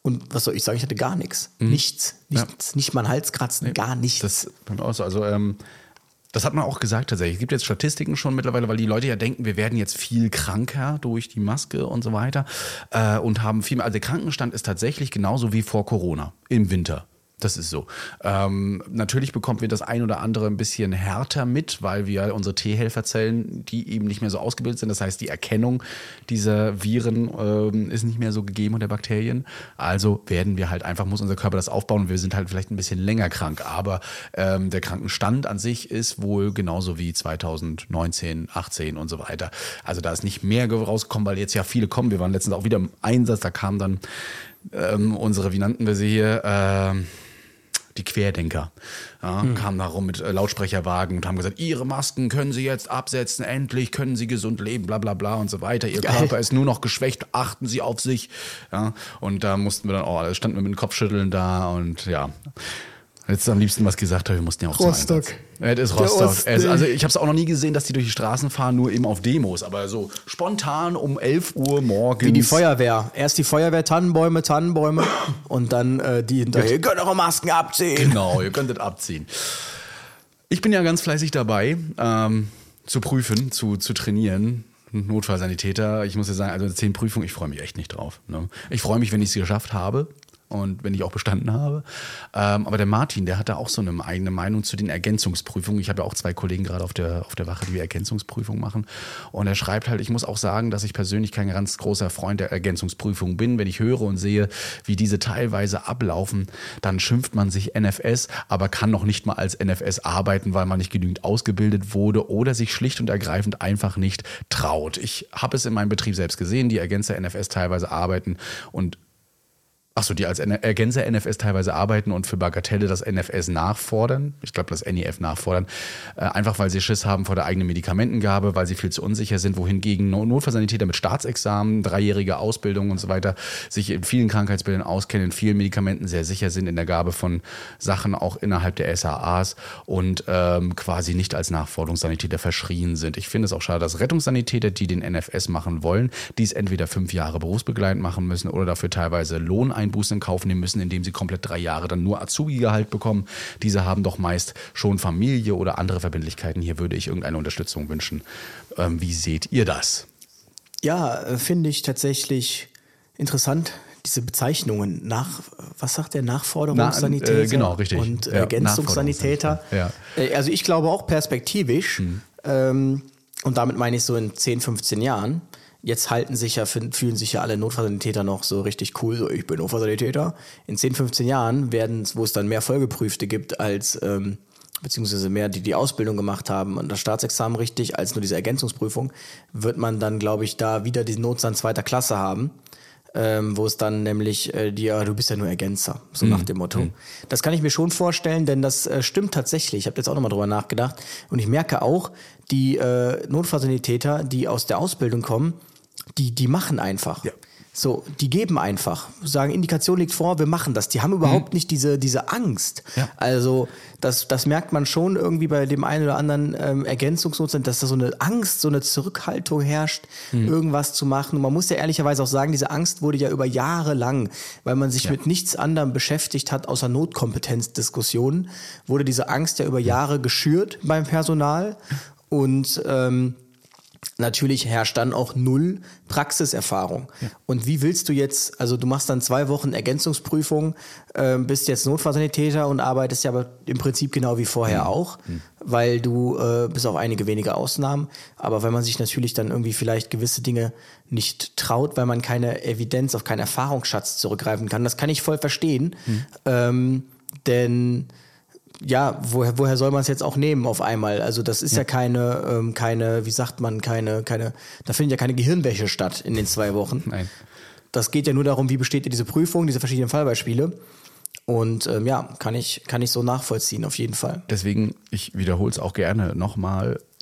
Und was soll ich sagen, ich hatte gar nichts. Mhm. Nichts. Nichts. Ja. Nicht mal ein Halskratzen, nee, gar nichts. Das auch so. Also, ähm, das hat man auch gesagt tatsächlich. Es gibt jetzt Statistiken schon mittlerweile, weil die Leute ja denken, wir werden jetzt viel kranker durch die Maske und so weiter äh, und haben viel mehr. Also der Krankenstand ist tatsächlich genauso wie vor Corona im Winter. Das ist so. Ähm, natürlich bekommen wir das ein oder andere ein bisschen härter mit, weil wir unsere T-Helferzellen, die eben nicht mehr so ausgebildet sind, das heißt, die Erkennung dieser Viren ähm, ist nicht mehr so gegeben und der Bakterien. Also werden wir halt einfach, muss unser Körper das aufbauen und wir sind halt vielleicht ein bisschen länger krank. Aber ähm, der Krankenstand an sich ist wohl genauso wie zwanzig neunzehn, achtzehn und so weiter. Also da ist nicht mehr rausgekommen, weil jetzt ja viele kommen. Wir waren letztens auch wieder im Einsatz, da kamen dann ähm, unsere, wie nannten wir sie hier, ähm, die Querdenker, ja, hm. kamen da rum mit äh, Lautsprecherwagen und haben gesagt, ihre Masken können sie jetzt absetzen, endlich können sie gesund leben, bla bla bla und so weiter. Ihr Geil. Körper ist nur noch geschwächt, achten Sie auf sich. Ja, und da mussten wir dann auch, oh, standen wir mit dem Kopfschütteln da und ja. Jetzt am liebsten was gesagt habe, wir mussten ja auch Rostock. zum Einsatz. Es ist Rostock. Es, also ich habe es auch noch nie gesehen, dass die durch die Straßen fahren, nur eben auf Demos. Aber so spontan um elf Uhr morgens. Wie die Feuerwehr. Erst die Feuerwehr, Tannenbäume, Tannenbäume und dann äh, die hinterher. Ihr könnt eure Masken abziehen. Genau, ihr könntet abziehen. Ich bin ja ganz fleißig dabei, ähm, zu prüfen, zu, zu trainieren. Notfallsanitäter. Ich muss ja sagen, also zehn Prüfungen, ich freue mich echt nicht drauf. Ne? Ich freue mich, wenn ich es geschafft habe. Und wenn ich auch bestanden habe. Ähm, aber der Martin, der hat da auch so eine eigene Meinung zu den Ergänzungsprüfungen. Ich habe ja auch zwei Kollegen gerade auf der, auf der Wache, die Ergänzungsprüfungen machen. Und er schreibt halt, ich muss auch sagen, dass ich persönlich kein ganz großer Freund der Ergänzungsprüfungen bin. Wenn ich höre und sehe, wie diese teilweise ablaufen, dann schimpft man sich N F S, aber kann noch nicht mal als N F S arbeiten, weil man nicht genügend ausgebildet wurde oder sich schlicht und ergreifend einfach nicht traut. Ich habe es in meinem Betrieb selbst gesehen, die Ergänzer N F S teilweise arbeiten und Achso, die als Ergänzer N F S teilweise arbeiten und für Bagatelle das N F S nachfordern. Ich glaube, das N E F nachfordern. Äh, einfach, weil sie Schiss haben vor der eigenen Medikamentengabe, weil sie viel zu unsicher sind, wohingegen Notfallsanitäter mit Staatsexamen, dreijährige Ausbildung und so weiter sich in vielen Krankheitsbildern auskennen, in vielen Medikamenten sehr sicher sind in der Gabe von Sachen auch innerhalb der S A As und ähm, quasi nicht als Nachforderungssanitäter verschrien sind. Ich finde es auch schade, dass Rettungssanitäter, die den N F S machen wollen, dies entweder fünf Jahre berufsbegleitend machen müssen oder dafür teilweise Lohn Einbußen in Kauf nehmen müssen, indem sie komplett drei Jahre dann nur Azubi-Gehalt bekommen. Diese haben doch meist schon Familie oder andere Verbindlichkeiten. Hier würde ich irgendeine Unterstützung wünschen. Ähm, wie seht ihr das? Ja, finde ich tatsächlich interessant, diese Bezeichnungen. Nach, was sagt der? Nachforderungssanitäter? Na, äh, genau, richtig. Und ja, Ergänzungssanitäter. Ja. Also ich glaube auch perspektivisch, hm. ähm, und damit meine ich so in zehn, fünfzehn Jahren, jetzt halten sich ja, fühlen sich ja alle Notfallsanitäter noch so richtig cool, so ich bin Notfallsanitäter. In zehn, fünfzehn Jahren werden es, wo es dann mehr Vollgeprüfte gibt als, ähm, beziehungsweise mehr, die die Ausbildung gemacht haben und das Staatsexamen richtig, als nur diese Ergänzungsprüfung, wird man dann, glaube ich, da wieder diesen Notstand zweiter Klasse haben, ähm, wo es dann nämlich, äh, die, ja, du bist ja nur Ergänzer, so mhm. nach dem Motto. Mhm. Das kann ich mir schon vorstellen, denn das äh, stimmt tatsächlich. Ich habe jetzt auch nochmal drüber nachgedacht und ich merke auch, die äh, Notfallsanitäter, die aus der Ausbildung kommen, Die, die machen einfach. Ja. So, die geben einfach. Sagen, Indikation liegt vor, wir machen das. Die haben überhaupt mhm. nicht diese, diese Angst. Ja. Also, das, das merkt man schon irgendwie bei dem einen oder anderen ähm, Ergänzungsnotstand, dass da so eine Angst, so eine Zurückhaltung herrscht, mhm. irgendwas zu machen. Und man muss ja ehrlicherweise auch sagen, diese Angst wurde ja über Jahre lang, weil man sich ja. mit nichts anderem beschäftigt hat, außer Notkompetenzdiskussionen, wurde diese Angst ja über Jahre geschürt beim Personal. Und ähm, natürlich herrscht dann auch null Praxiserfahrung. Ja. Und wie willst du jetzt, also du machst dann zwei Wochen Ergänzungsprüfung, äh, bist jetzt Notfallsanitäter und arbeitest ja aber im Prinzip genau wie vorher mhm. auch, mhm. weil du, äh, bis auf einige wenige Ausnahmen, aber wenn man sich natürlich dann irgendwie vielleicht gewisse Dinge nicht traut, weil man keine Evidenz auf keinen Erfahrungsschatz zurückgreifen kann, das kann ich voll verstehen, mhm. ähm, denn ja, woher, woher soll man es jetzt auch nehmen auf einmal? Also das ist ja, ja keine, ähm, keine, wie sagt man, keine, keine, da findet ja keine Gehirnwäsche statt in den zwei Wochen. Nein. Das geht ja nur darum, wie besteht ihr diese Prüfung, diese verschiedenen Fallbeispiele. Und ähm, ja, kann ich, kann ich so nachvollziehen, auf jeden Fall. Deswegen, ich wiederhole es auch gerne nochmal,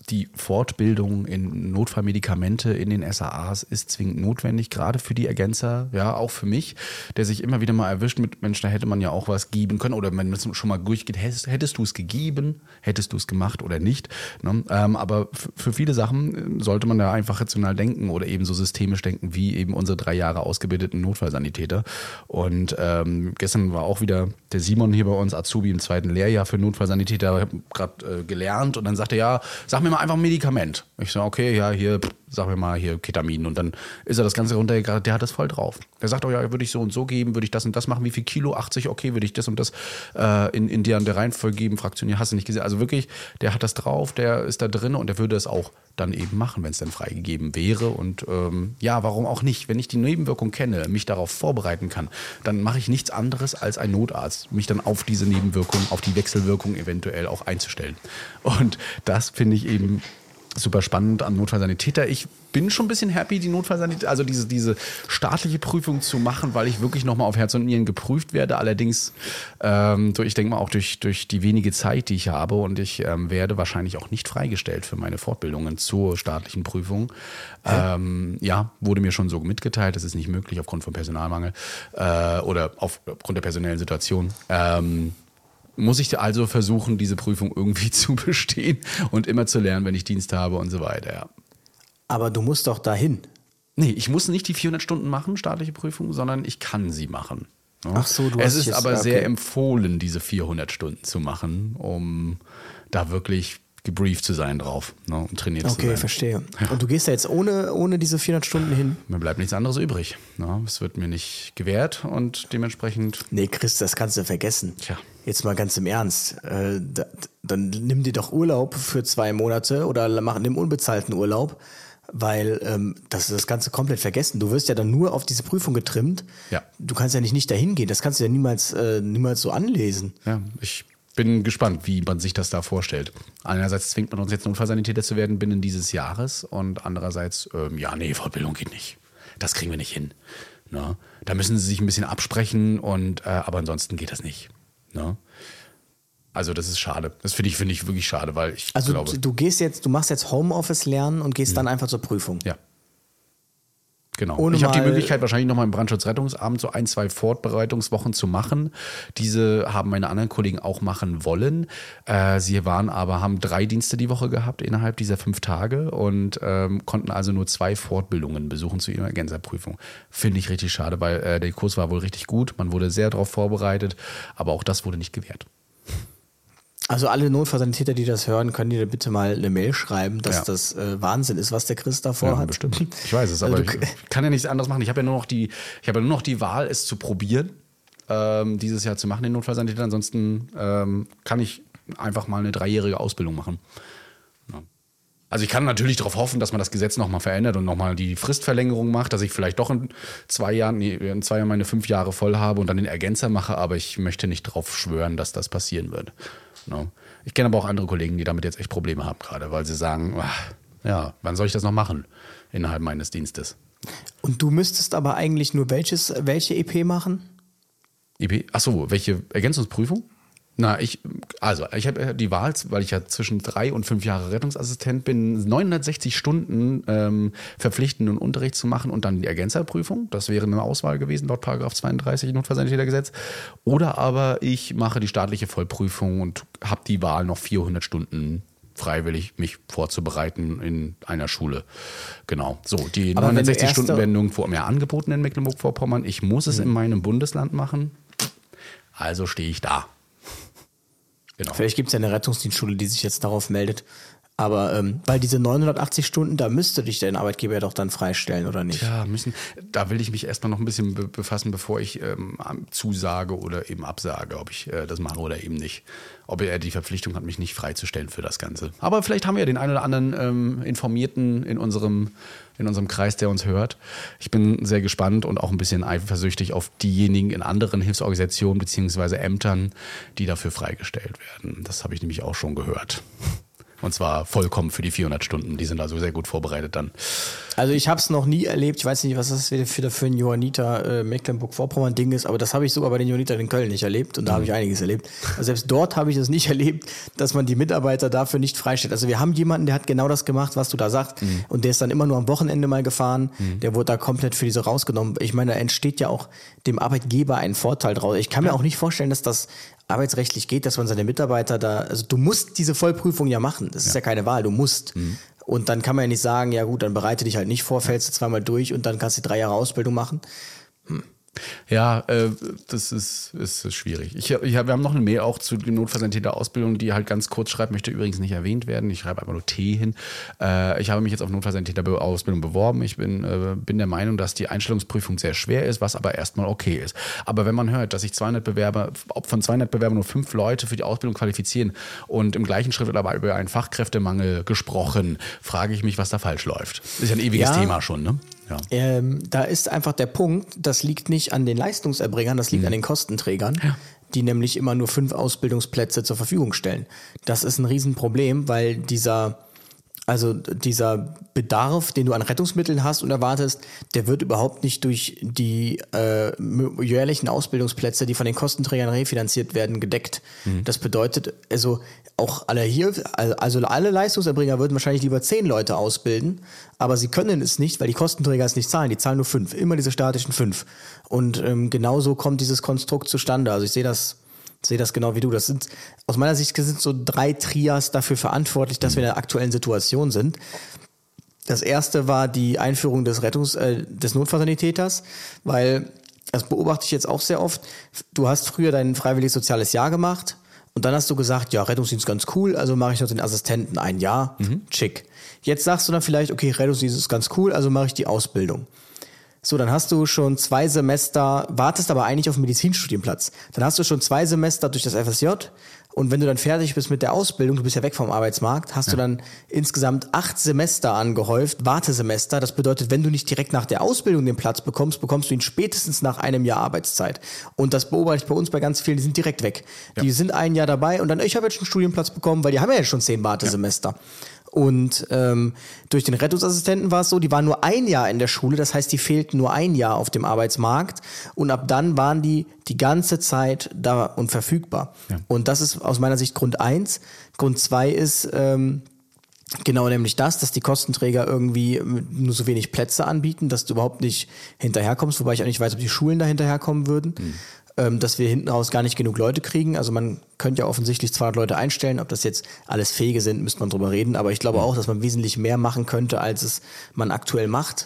die Fortbildung in Notfallmedikamente in den S A As ist zwingend notwendig, gerade für die Ergänzer, ja, auch für mich, der sich immer wieder mal erwischt mit, Mensch, da hätte man ja auch was geben können oder wenn man schon mal durchgeht, hättest, hättest du es gegeben, hättest du es gemacht oder nicht. Ne? Ähm, aber f- für viele Sachen sollte man da einfach rational denken oder eben so systemisch denken, wie eben unsere drei Jahre ausgebildeten Notfallsanitäter. Und ähm, gestern war auch wieder der Simon hier bei uns, Azubi im zweiten Lehrjahr für Notfallsanitäter, ich habe gerade äh, gelernt und dann sagte er, ja, sag mir mal einfach ein Medikament. Ich so, okay, ja, hier, pff, sag mir mal hier Ketamin. Und dann ist er das Ganze runtergegangen, der hat das voll drauf. Der sagt auch, ja, würde ich so und so geben, würde ich das und das machen, wie viel Kilo, achtzig, okay, würde ich das und das äh, in, in der und der Reihenfolge geben, Fraktion, hast du nicht gesehen. Also wirklich, der hat das drauf, der ist da drin und der würde es auch dann eben machen, wenn es dann freigegeben wäre. Und ähm, ja, warum auch nicht? Wenn ich die Nebenwirkung kenne, mich darauf vorbereiten kann, dann mache ich nichts anderes als ein Notarzt, mich dann auf diese Nebenwirkung, auf die Wechselwirkung eventuell auch einzustellen. Und das finde ich eben super spannend am Notfallsanitäter. Ich bin schon ein bisschen happy, die Notfallsanitäter, also diese, diese staatliche Prüfung zu machen, weil ich wirklich nochmal auf Herz und Nieren geprüft werde. Allerdings, ähm, so ich denke mal auch durch, durch die wenige Zeit, die ich habe und ich ähm, werde wahrscheinlich auch nicht freigestellt für meine Fortbildungen zur staatlichen Prüfung. Ja, ähm, ja wurde mir schon so mitgeteilt, das ist nicht möglich aufgrund von Personalmangel äh, oder auf, aufgrund der personellen Situation. Ähm, Muss ich also versuchen, diese Prüfung irgendwie zu bestehen und immer zu lernen, wenn ich Dienst habe und so weiter, ja. Aber du musst doch dahin. Nee, ich muss nicht die vierhundert Stunden machen, staatliche Prüfung, sondern ich kann sie machen. Ja? Ach so, du Es hast ist jetzt, aber okay. sehr empfohlen, diese vierhundert Stunden zu machen, um da wirklich gebrieft zu sein drauf, ne, um trainiert zu sein. Okay, verstehe. Und du gehst da jetzt ohne, ohne diese vierhundert Stunden hin? Mir bleibt nichts anderes übrig. Ne? Es wird mir nicht gewährt und dementsprechend... Nee, Chris, das kannst du vergessen. Tja. Jetzt mal ganz im Ernst. Äh, da, dann nimm dir doch Urlaub für zwei Monate oder mach, nimm unbezahlten Urlaub, weil ähm, das ist das Ganze komplett vergessen. Du wirst ja dann nur auf diese Prüfung getrimmt. Ja. Du kannst ja nicht, nicht dahin gehen. Das kannst du ja niemals, äh, niemals so anlesen. Ja, ich bin gespannt, wie man sich das da vorstellt. Einerseits zwingt man uns jetzt Notfallsanitäter zu werden binnen dieses Jahres und andererseits, ähm, ja, nee, Fortbildung geht nicht. Das kriegen wir nicht hin. Ne? Da müssen sie sich ein bisschen absprechen, und äh, aber ansonsten geht das nicht. Ne? Also das ist schade. Das finde ich, finde ich wirklich schade, weil ich Also glaube... du, du gehst jetzt, du machst jetzt Homeoffice lernen und gehst mhm. dann einfach zur Prüfung. Ja. Genau. Ohne ich habe die mal- Möglichkeit, wahrscheinlich nochmal im Brandschutzrettungsabend so ein, zwei Vorbereitungswochen zu machen. Diese haben meine anderen Kollegen auch machen wollen. Äh, sie waren aber, haben drei Dienste die Woche gehabt innerhalb dieser fünf Tage und ähm, konnten also nur zwei Fortbildungen besuchen zu ihrer Ergänzerprüfung. Finde ich richtig schade, weil äh, der Kurs war wohl richtig gut. Man wurde sehr darauf vorbereitet, aber auch das wurde nicht gewährt. Also alle Notfallsanitäter, die das hören, können dir bitte mal eine Mail schreiben, dass Ja. das äh, Wahnsinn ist, was der Chris davor Ja, hat. bestimmt. Ich weiß es, Also aber du- ich kann ja nichts anderes machen. Ich habe ja nur noch die, ich habe ja nur noch die Wahl, es zu probieren, ähm, dieses Jahr zu machen, den Notfallsanitäter. Ansonsten ähm, kann ich einfach mal eine dreijährige Ausbildung machen. Ja. Also ich kann natürlich darauf hoffen, dass man das Gesetz nochmal verändert und nochmal die Fristverlängerung macht, dass ich vielleicht doch in zwei Jahren, nee, in zwei Jahren meine fünf Jahre voll habe und dann den Ergänzer mache, aber ich möchte nicht darauf schwören, dass das passieren wird. No. Ich kenne aber auch andere Kollegen, die damit jetzt echt Probleme haben gerade, weil sie sagen, ach, ja, wann soll ich das noch machen innerhalb meines Dienstes? Und du müsstest aber eigentlich nur welches, welche E P machen? E P? Achso, welche Ergänzungsprüfung? Na, ich, also, ich habe die Wahl, weil ich ja zwischen drei und fünf Jahre Rettungsassistent bin, neunhundertsechzig Stunden ähm, verpflichtenden Unterricht zu machen und dann die Ergänzerprüfung. Das wäre eine Auswahl gewesen, laut Paragraph zweiunddreißig Notfallsanitätergesetz. Oder aber ich mache die staatliche Vollprüfung und habe die Wahl, noch vierhundert Stunden freiwillig mich vorzubereiten in einer Schule. Genau. So, die Aber wenn du neunhundertsechzig Stunden erste- werden nirgendwo mehr angeboten in Mecklenburg-Vorpommern. Ich muss es in meinem Bundesland machen. Also stehe ich da. Genau. Vielleicht gibt es ja eine Rettungsdienstschule, die sich jetzt darauf meldet. Aber ähm, weil diese neunhundertachtzig Stunden, da müsste dich dein Arbeitgeber ja doch dann freistellen, oder nicht? Ja, müssen. Da will ich mich erstmal noch ein bisschen be- befassen, bevor ich ähm, zusage oder eben absage, ob ich äh, das mache oder eben nicht. Ob er die Verpflichtung hat, mich nicht freizustellen für das Ganze. Aber vielleicht haben wir ja den einen oder anderen ähm, Informierten in unserem, in unserem Kreis, der uns hört. Ich bin sehr gespannt und auch ein bisschen eifersüchtig auf diejenigen in anderen Hilfsorganisationen beziehungsweise Ämtern, die dafür freigestellt werden. Das habe ich nämlich auch schon gehört. Und zwar vollkommen für die vierhundert Stunden. Die sind also sehr gut vorbereitet dann. Also ich habe es noch nie erlebt. Ich weiß nicht, was das wieder für, für ein Johanniter äh, Mecklenburg-Vorpommern-Ding ist, aber das habe ich sogar bei den Johannitern in Köln nicht erlebt. Und da habe ich einiges erlebt. Also selbst dort habe ich es nicht erlebt, dass man die Mitarbeiter dafür nicht freistellt. Also wir haben jemanden, der hat genau das gemacht, was du da sagst. Mhm. Und der ist dann immer nur am Wochenende mal gefahren. Mhm. Der wurde da komplett für diese rausgenommen. Ich meine, da entsteht ja auch dem Arbeitgeber ein Vorteil draus. Ich kann mir auch nicht vorstellen, dass das arbeitsrechtlich geht, dass man seine Mitarbeiter da, also du musst diese Vollprüfung ja machen. Das ist ja, ja keine Wahl, du musst. Mhm. Und dann kann man ja nicht sagen, ja gut, dann bereite dich halt nicht vor, fällst du zweimal durch und dann kannst du drei Jahre Ausbildung machen. Hm. Ja, äh, das ist, ist, ist schwierig. Ich, ich, wir haben noch eine Mail auch zu Notfallsanitäter-Ausbildung, die halt ganz kurz schreibt, möchte übrigens nicht erwähnt werden. Ich schreibe einfach nur T hin. Äh, ich habe mich jetzt auf Notfallsanitäter-Ausbildung beworben. Ich bin, äh, bin der Meinung, dass die Einstellungsprüfung sehr schwer ist, was aber erstmal okay ist. Aber wenn man hört, dass sich zweihundert Bewerber, ob von zweihundert Bewerbern nur fünf Leute für die Ausbildung qualifizieren und im gleichen Schritt wird aber über einen Fachkräftemangel gesprochen, frage ich mich, was da falsch läuft. Das ist ja ein ewiges ja. Thema schon, ne? Ja. Ähm, da ist einfach der Punkt, das liegt nicht an den Leistungserbringern, das liegt mhm. an den Kostenträgern, ja. die nämlich immer nur fünf Ausbildungsplätze zur Verfügung stellen. Das ist ein Riesenproblem, weil dieser, also dieser Bedarf, den du an Rettungsmitteln hast und erwartest, der wird überhaupt nicht durch die äh, jährlichen Ausbildungsplätze, die von den Kostenträgern refinanziert werden, gedeckt. Mhm. Das bedeutet, also auch alle hier, also alle Leistungserbringer würden wahrscheinlich lieber zehn Leute ausbilden, aber sie können es nicht, weil die Kostenträger es nicht zahlen. Die zahlen nur fünf, immer diese statischen fünf. Und ähm, genauso kommt dieses Konstrukt zustande. Also ich sehe das, sehe das genau wie du. Das sind aus meiner Sicht sind so drei Trias dafür verantwortlich, dass wir in der aktuellen Situation sind. Das erste war die Einführung des Rettungs, äh, des Notfallsanitäters, weil das beobachte ich jetzt auch sehr oft. Du hast früher dein freiwilliges soziales Jahr gemacht. Und dann hast du gesagt, ja, Rettungsdienst ganz cool, also mache ich noch den Assistenten ein Jahr, mhm. schick. Jetzt sagst du dann vielleicht, okay, Rettungsdienst ist ganz cool, also mache ich die Ausbildung. So, dann hast du schon zwei Semester, wartest aber eigentlich auf einen Medizinstudienplatz. Dann hast du schon zwei Semester durch das F S J und wenn du dann fertig bist mit der Ausbildung, du bist ja weg vom Arbeitsmarkt, hast ja. du dann insgesamt acht Semester angehäuft, Wartesemester. Das bedeutet, wenn du nicht direkt nach der Ausbildung den Platz bekommst, bekommst du ihn spätestens nach einem Jahr Arbeitszeit. Und das beobachte ich bei uns bei ganz vielen, die sind direkt weg. Ja. Die sind ein Jahr dabei und dann, ich habe jetzt schon einen Studienplatz bekommen, weil die haben ja jetzt schon zehn Wartesemester. Ja. Und ähm, durch den Rettungsassistenten war es so, die waren nur ein Jahr in der Schule, das heißt, die fehlten nur ein Jahr auf dem Arbeitsmarkt und ab dann waren die die ganze Zeit da und verfügbar. Ja. Und das ist aus meiner Sicht Grund eins. Grund zwei ist ähm, genau nämlich das, dass die Kostenträger irgendwie nur so wenig Plätze anbieten, dass du überhaupt nicht hinterherkommst, wobei ich auch nicht weiß, ob die Schulen da hinterherkommen würden. Mhm. Dass wir hinten raus gar nicht genug Leute kriegen. Also man könnte ja offensichtlich zweihundert Leute einstellen. Ob das jetzt alles Fähige sind, müsste man drüber reden. Aber ich glaube auch, dass man wesentlich mehr machen könnte, als es man aktuell macht.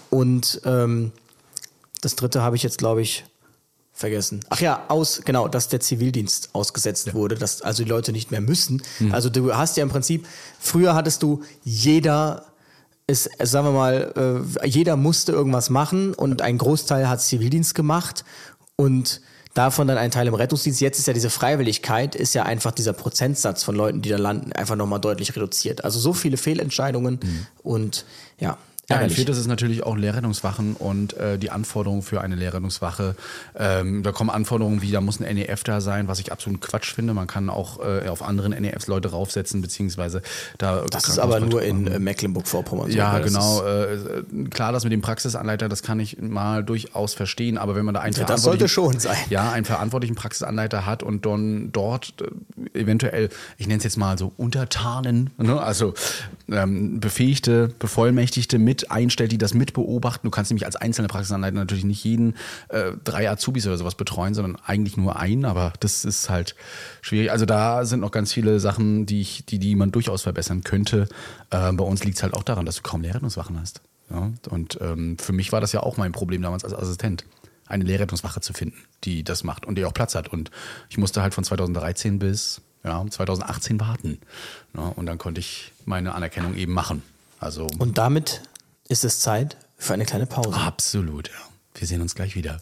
Und ähm, das Dritte habe ich jetzt, glaube ich, vergessen. Ach ja, aus genau, dass der Zivildienst ausgesetzt ja. wurde, dass also die Leute nicht mehr müssen. Mhm. Also du hast ja im Prinzip, früher hattest du jeder... Ist, sagen wir mal, äh, jeder musste irgendwas machen und ein Großteil hat Zivildienst gemacht und davon dann ein Teil im Rettungsdienst. Jetzt ist ja diese Freiwilligkeit, ist ja einfach dieser Prozentsatz von Leuten, die da landen, einfach nochmal deutlich reduziert. Also so viele Fehlentscheidungen mhm. und ja. Ja, ein viertes ist natürlich auch Lehrrettungswachen und äh, die Anforderungen für eine Lehrrettungswache. Ähm, da kommen Anforderungen wie, da muss ein N E F da sein, was ich absolut Quatsch finde. Man kann auch äh, auf anderen N E Fs Leute raufsetzen, beziehungsweise da... Das ist aber nur in äh, Mecklenburg-Vorpommern. Ja, genau. Äh, klar, das mit dem Praxisanleiter, das kann ich mal durchaus verstehen, aber wenn man da einen, ja, das sollte schon sein. Ja, einen verantwortlichen Praxisanleiter hat und dann dort äh, eventuell, ich nenne es jetzt mal so Untertanen, ne? also ähm, befähigte, bevollmächtigte mit einstellt, die das mit beobachten. Du kannst nämlich als einzelne Praxisanleiter natürlich nicht jeden äh, drei Azubis oder sowas betreuen, sondern eigentlich nur einen, aber das ist halt schwierig. Also da sind noch ganz viele Sachen, die ich, die, die man durchaus verbessern könnte. Äh, bei uns liegt es halt auch daran, dass du kaum Lehrrettungswachen hast. Ja? Und ähm, für mich war das ja auch mein Problem damals als Assistent, eine Lehrrettungswache zu finden, die das macht und die auch Platz hat. Und ich musste halt von zweitausenddreizehn bis ja, zweitausendachtzehn warten. Ja? Und dann konnte ich meine Anerkennung eben machen. Also, und damit ist es Zeit für eine kleine Pause. Absolut, ja. Wir sehen uns gleich wieder.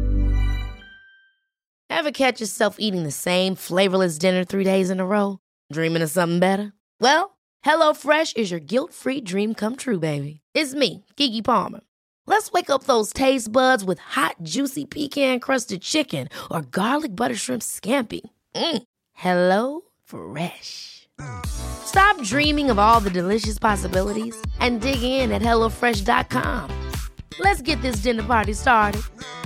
Ever catch yourself eating the same flavorless dinner three days in a row? Dreaming of something better? Well, HelloFresh is your guilt-free dream come true, baby. It's me, Keke Palmer. Let's wake up those taste buds with hot, juicy pecan-crusted chicken or garlic butter shrimp scampi. Mm. Hello Fresh. Stop Stop dreaming of all the delicious possibilities and dig in at hello fresh dot com. Let's get this dinner party started.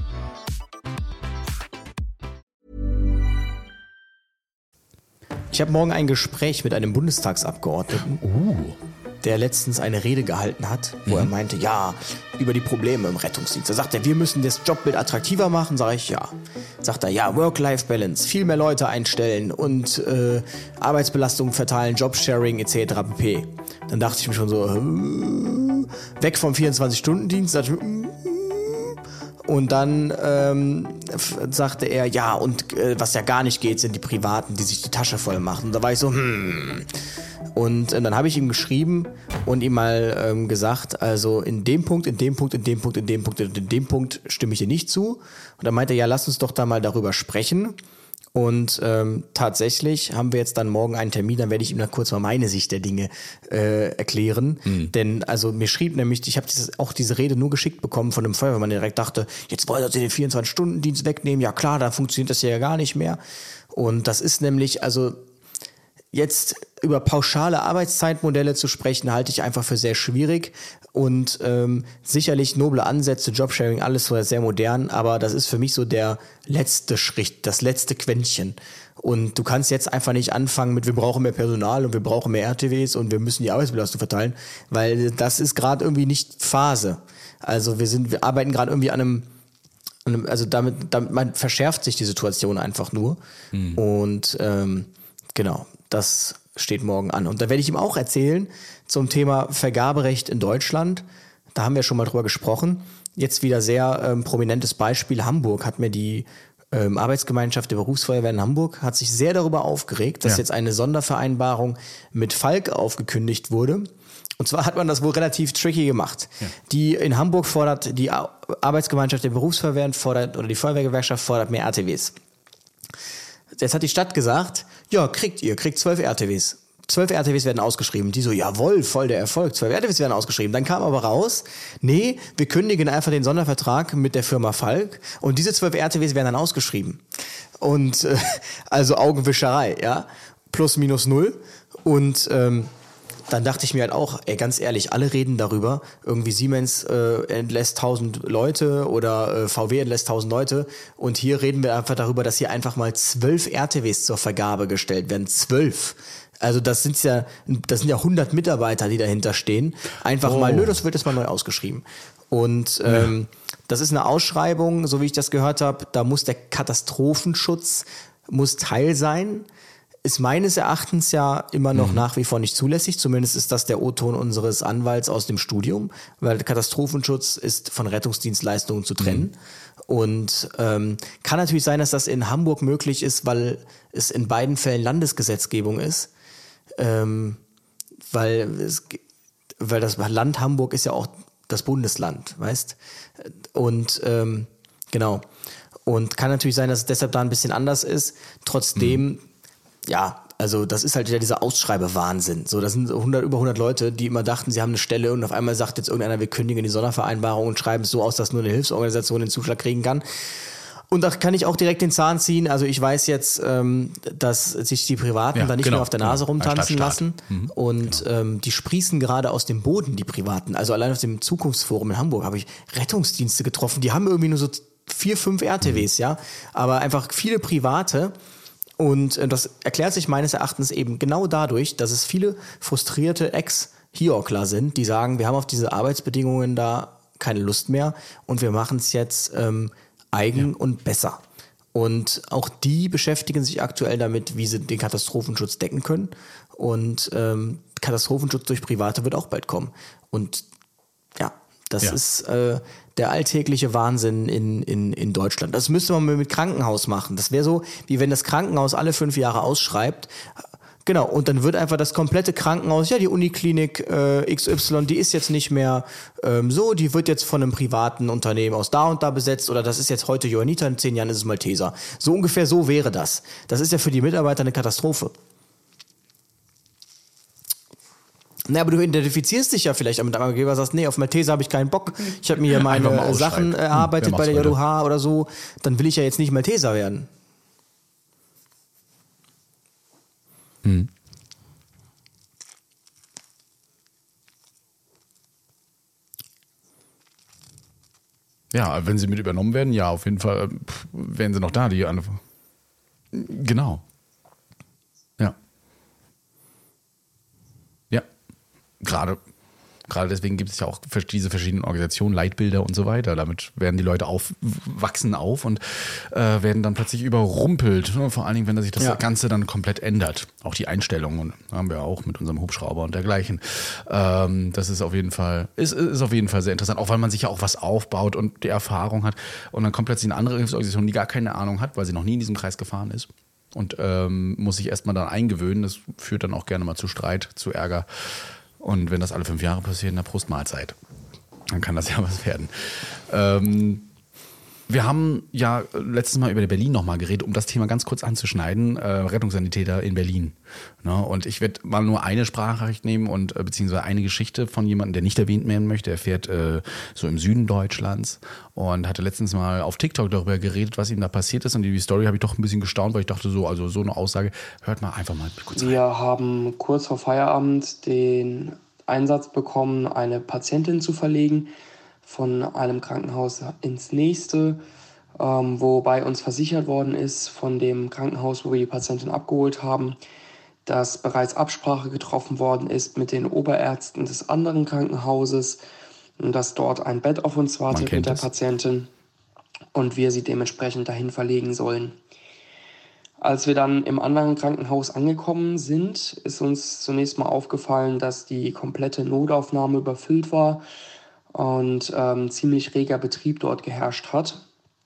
Ich habe morgen ein Gespräch mit einem Bundestagsabgeordneten, Uh. der letztens eine Rede gehalten hat, wo mhm. er meinte, ja, über die Probleme im Rettungsdienst. Da sagt er, wir müssen das Jobbild attraktiver machen. Sage ich, ja. Sagt er, ja, Work-Life-Balance, viel mehr Leute einstellen und äh, Arbeitsbelastung verteilen, Jobsharing et cetera pp. Dann dachte ich mir schon so, äh, weg vom vierundzwanzig-Stunden-Dienst. Und dann ähm, sagte er, ja, und äh, was ja gar nicht geht, sind die Privaten, die sich die Tasche voll machen. Und da war ich so, hm. Und äh, dann habe ich ihm geschrieben und ihm mal ähm, gesagt, also in dem Punkt, in dem Punkt, in dem Punkt, in dem Punkt, in dem Punkt stimme ich dir nicht zu. Und dann meinte er, ja, lass uns doch da mal darüber sprechen. Und ähm, tatsächlich haben wir jetzt dann morgen einen Termin, dann werde ich ihm dann kurz mal meine Sicht der Dinge äh, erklären. Mhm. Denn also mir schrieb nämlich, ich habe auch diese Rede nur geschickt bekommen von einem Feuerwehrmann, der direkt dachte, jetzt wollen sie den vierundzwanzig-Stunden-Dienst wegnehmen. Ja klar, da funktioniert das ja gar nicht mehr. Und das ist nämlich, also jetzt über pauschale Arbeitszeitmodelle zu sprechen, halte ich einfach für sehr schwierig und ähm, sicherlich noble Ansätze, Jobsharing, alles sehr modern, aber das ist für mich so der letzte Schritt, das letzte Quäntchen. Und du kannst jetzt einfach nicht anfangen mit, wir brauchen mehr Personal und wir brauchen mehr R T Ws und wir müssen die Arbeitsbelastung verteilen, weil das ist gerade irgendwie nicht Phase. Also wir sind, wir arbeiten gerade irgendwie an einem, an einem also damit, damit man verschärft sich die Situation einfach nur. Mhm. Und ähm, genau, das steht morgen an. Und da werde ich ihm auch erzählen zum Thema Vergaberecht in Deutschland. Da haben wir schon mal drüber gesprochen. Jetzt wieder sehr ähm, prominentes Beispiel. Hamburg hat mir die ähm, Arbeitsgemeinschaft der Berufsfeuerwehr in Hamburg hat sich sehr darüber aufgeregt, dass ja. jetzt eine Sondervereinbarung mit Falk aufgekündigt wurde. Und zwar hat man das wohl relativ tricky gemacht. Ja. Die in Hamburg fordert, die Arbeitsgemeinschaft der Berufsfeuerwehren fordert, oder die Feuerwehrgewerkschaft fordert mehr R T Ws. Jetzt hat die Stadt gesagt, ja, kriegt ihr, kriegt zwölf R T Ws. Zwölf R T Ws werden ausgeschrieben. Die so, jawohl, voll der Erfolg, zwölf R T Ws werden ausgeschrieben. Dann kam aber raus, nee, wir kündigen einfach den Sondervertrag mit der Firma Falk und diese zwölf R T Ws werden dann ausgeschrieben. Und äh, also Augenwischerei, ja, plus minus null. Und ähm, dann dachte ich mir halt auch, ey, ganz ehrlich, alle reden darüber, irgendwie Siemens äh, entlässt tausend Leute oder äh, V W entlässt tausend Leute und hier reden wir einfach darüber, dass hier einfach mal zwölf R T Ws zur Vergabe gestellt werden. Zwölf. Also das sind ja, das sind ja hundert Mitarbeiter, die dahinter stehen. Einfach oh. mal, nö, das wird jetzt mal neu ausgeschrieben. Und ähm, ja. das ist eine Ausschreibung, so wie ich das gehört habe, da muss der Katastrophenschutz muss Teil sein. Ist meines Erachtens ja immer noch mhm. nach wie vor nicht zulässig. Zumindest ist das der O-Ton unseres Anwalts aus dem Studium, weil Katastrophenschutz ist von Rettungsdienstleistungen zu trennen. Mhm. Und ähm, kann natürlich sein, dass das in Hamburg möglich ist, weil es in beiden Fällen Landesgesetzgebung ist. Ähm, weil, es, weil das Land Hamburg ist ja auch das Bundesland, weißt? Und ähm, genau. Und kann natürlich sein, dass es deshalb da ein bisschen anders ist. Trotzdem mhm. ja, also das ist halt wieder dieser Ausschreibewahnsinn. So, das sind hundert, über hundert Leute, die immer dachten, sie haben eine Stelle und auf einmal sagt jetzt irgendeiner, wir kündigen die Sondervereinbarung und schreiben es so aus, dass nur eine Hilfsorganisation den Zuschlag kriegen kann. Und da kann ich auch direkt den Zahn ziehen. Also ich weiß jetzt, ähm, dass sich die Privaten ja, da nicht genau, mehr auf der Nase genau. rumtanzen lassen. Mhm, und genau. ähm, die sprießen gerade aus dem Boden, die Privaten. Also allein auf dem Zukunftsforum in Hamburg habe ich Rettungsdienste getroffen. Die haben irgendwie nur so vier, fünf R T Ws, mhm. ja. Aber einfach viele Private. Und das erklärt sich meines Erachtens eben genau dadurch, dass es viele frustrierte Ex-Hiokler sind, die sagen, wir haben auf diese Arbeitsbedingungen da keine Lust mehr und wir machen es jetzt ähm, eigen ja. und besser. Und auch die beschäftigen sich aktuell damit, wie sie den Katastrophenschutz decken können. Und ähm, Katastrophenschutz durch Private wird auch bald kommen. Und ja, das ja. ist äh, der alltägliche Wahnsinn in, in, in Deutschland. Das müsste man mit Krankenhaus machen. Das wäre so, wie wenn das Krankenhaus alle fünf Jahre ausschreibt. Genau, und dann wird einfach das komplette Krankenhaus, ja, die Uniklinik äh, X Y, die ist jetzt nicht mehr ähm, so, die wird jetzt von einem privaten Unternehmen aus da und da besetzt oder das ist jetzt heute Johanniter, in zehn Jahren ist es Malteser. So ungefähr so wäre das. Das ist ja für die Mitarbeiter eine Katastrophe. Na, aber du identifizierst dich ja vielleicht mit einem Arbeitgeber, sagst, nee, auf Malteser habe ich keinen Bock, ich habe mir hier meine Sachen erarbeitet hm, bei der J U H oder so, dann will ich ja jetzt nicht Malteser werden. Hm. Ja, wenn sie mit übernommen werden, ja, auf jeden Fall pff, wären sie noch da. Die andere. Genau. Ja. Ja. Gerade. Gerade deswegen gibt es ja auch diese verschiedenen Organisationen, Leitbilder und so weiter. Damit werden die Leute auf, wachsen auf und äh, werden dann plötzlich überrumpelt. Ne? Vor allen Dingen, wenn sich das ja. Ganze dann komplett ändert. Auch die Einstellungen haben wir auch mit unserem Hubschrauber und dergleichen. Ähm, das ist auf jeden Fall, ist, ist auf jeden Fall sehr interessant. Auch weil man sich ja auch was aufbaut und die Erfahrung hat. Und dann kommt plötzlich eine andere Hilfsorganisation, die gar keine Ahnung hat, weil sie noch nie in diesem Kreis gefahren ist. Und ähm, muss sich erstmal dann eingewöhnen. Das führt dann auch gerne mal zu Streit, zu Ärger. Und wenn das alle fünf Jahre passiert, in der Prostmahlzeit, dann kann das ja was werden. Ähm, wir haben ja letztes Mal über Berlin nochmal geredet, um das Thema ganz kurz anzuschneiden, äh, Rettungssanitäter in Berlin. Ne? Und ich werde mal nur eine Sprachnachricht nehmen und äh, beziehungsweise eine Geschichte von jemandem, der nicht erwähnt werden möchte. Er fährt äh, so im Süden Deutschlands und hatte letztens mal auf TikTok darüber geredet, was ihm da passiert ist. Und die Story habe ich doch ein bisschen gestaunt, weil ich dachte so, also so eine Aussage, hört mal einfach mal kurz rein. Wir haben kurz vor Feierabend den Einsatz bekommen, eine Patientin zu verlegen von einem Krankenhaus ins nächste, ähm, wobei uns versichert worden ist von dem Krankenhaus, wo wir die Patientin abgeholt haben, dass bereits Absprache getroffen worden ist mit den Oberärzten des anderen Krankenhauses und dass dort ein Bett auf uns wartet mit der es. Patientin und wir sie dementsprechend dahin verlegen sollen. Als wir dann im anderen Krankenhaus angekommen sind, ist uns zunächst mal aufgefallen, dass die komplette Notaufnahme überfüllt war und ähm, ziemlich reger Betrieb dort geherrscht hat.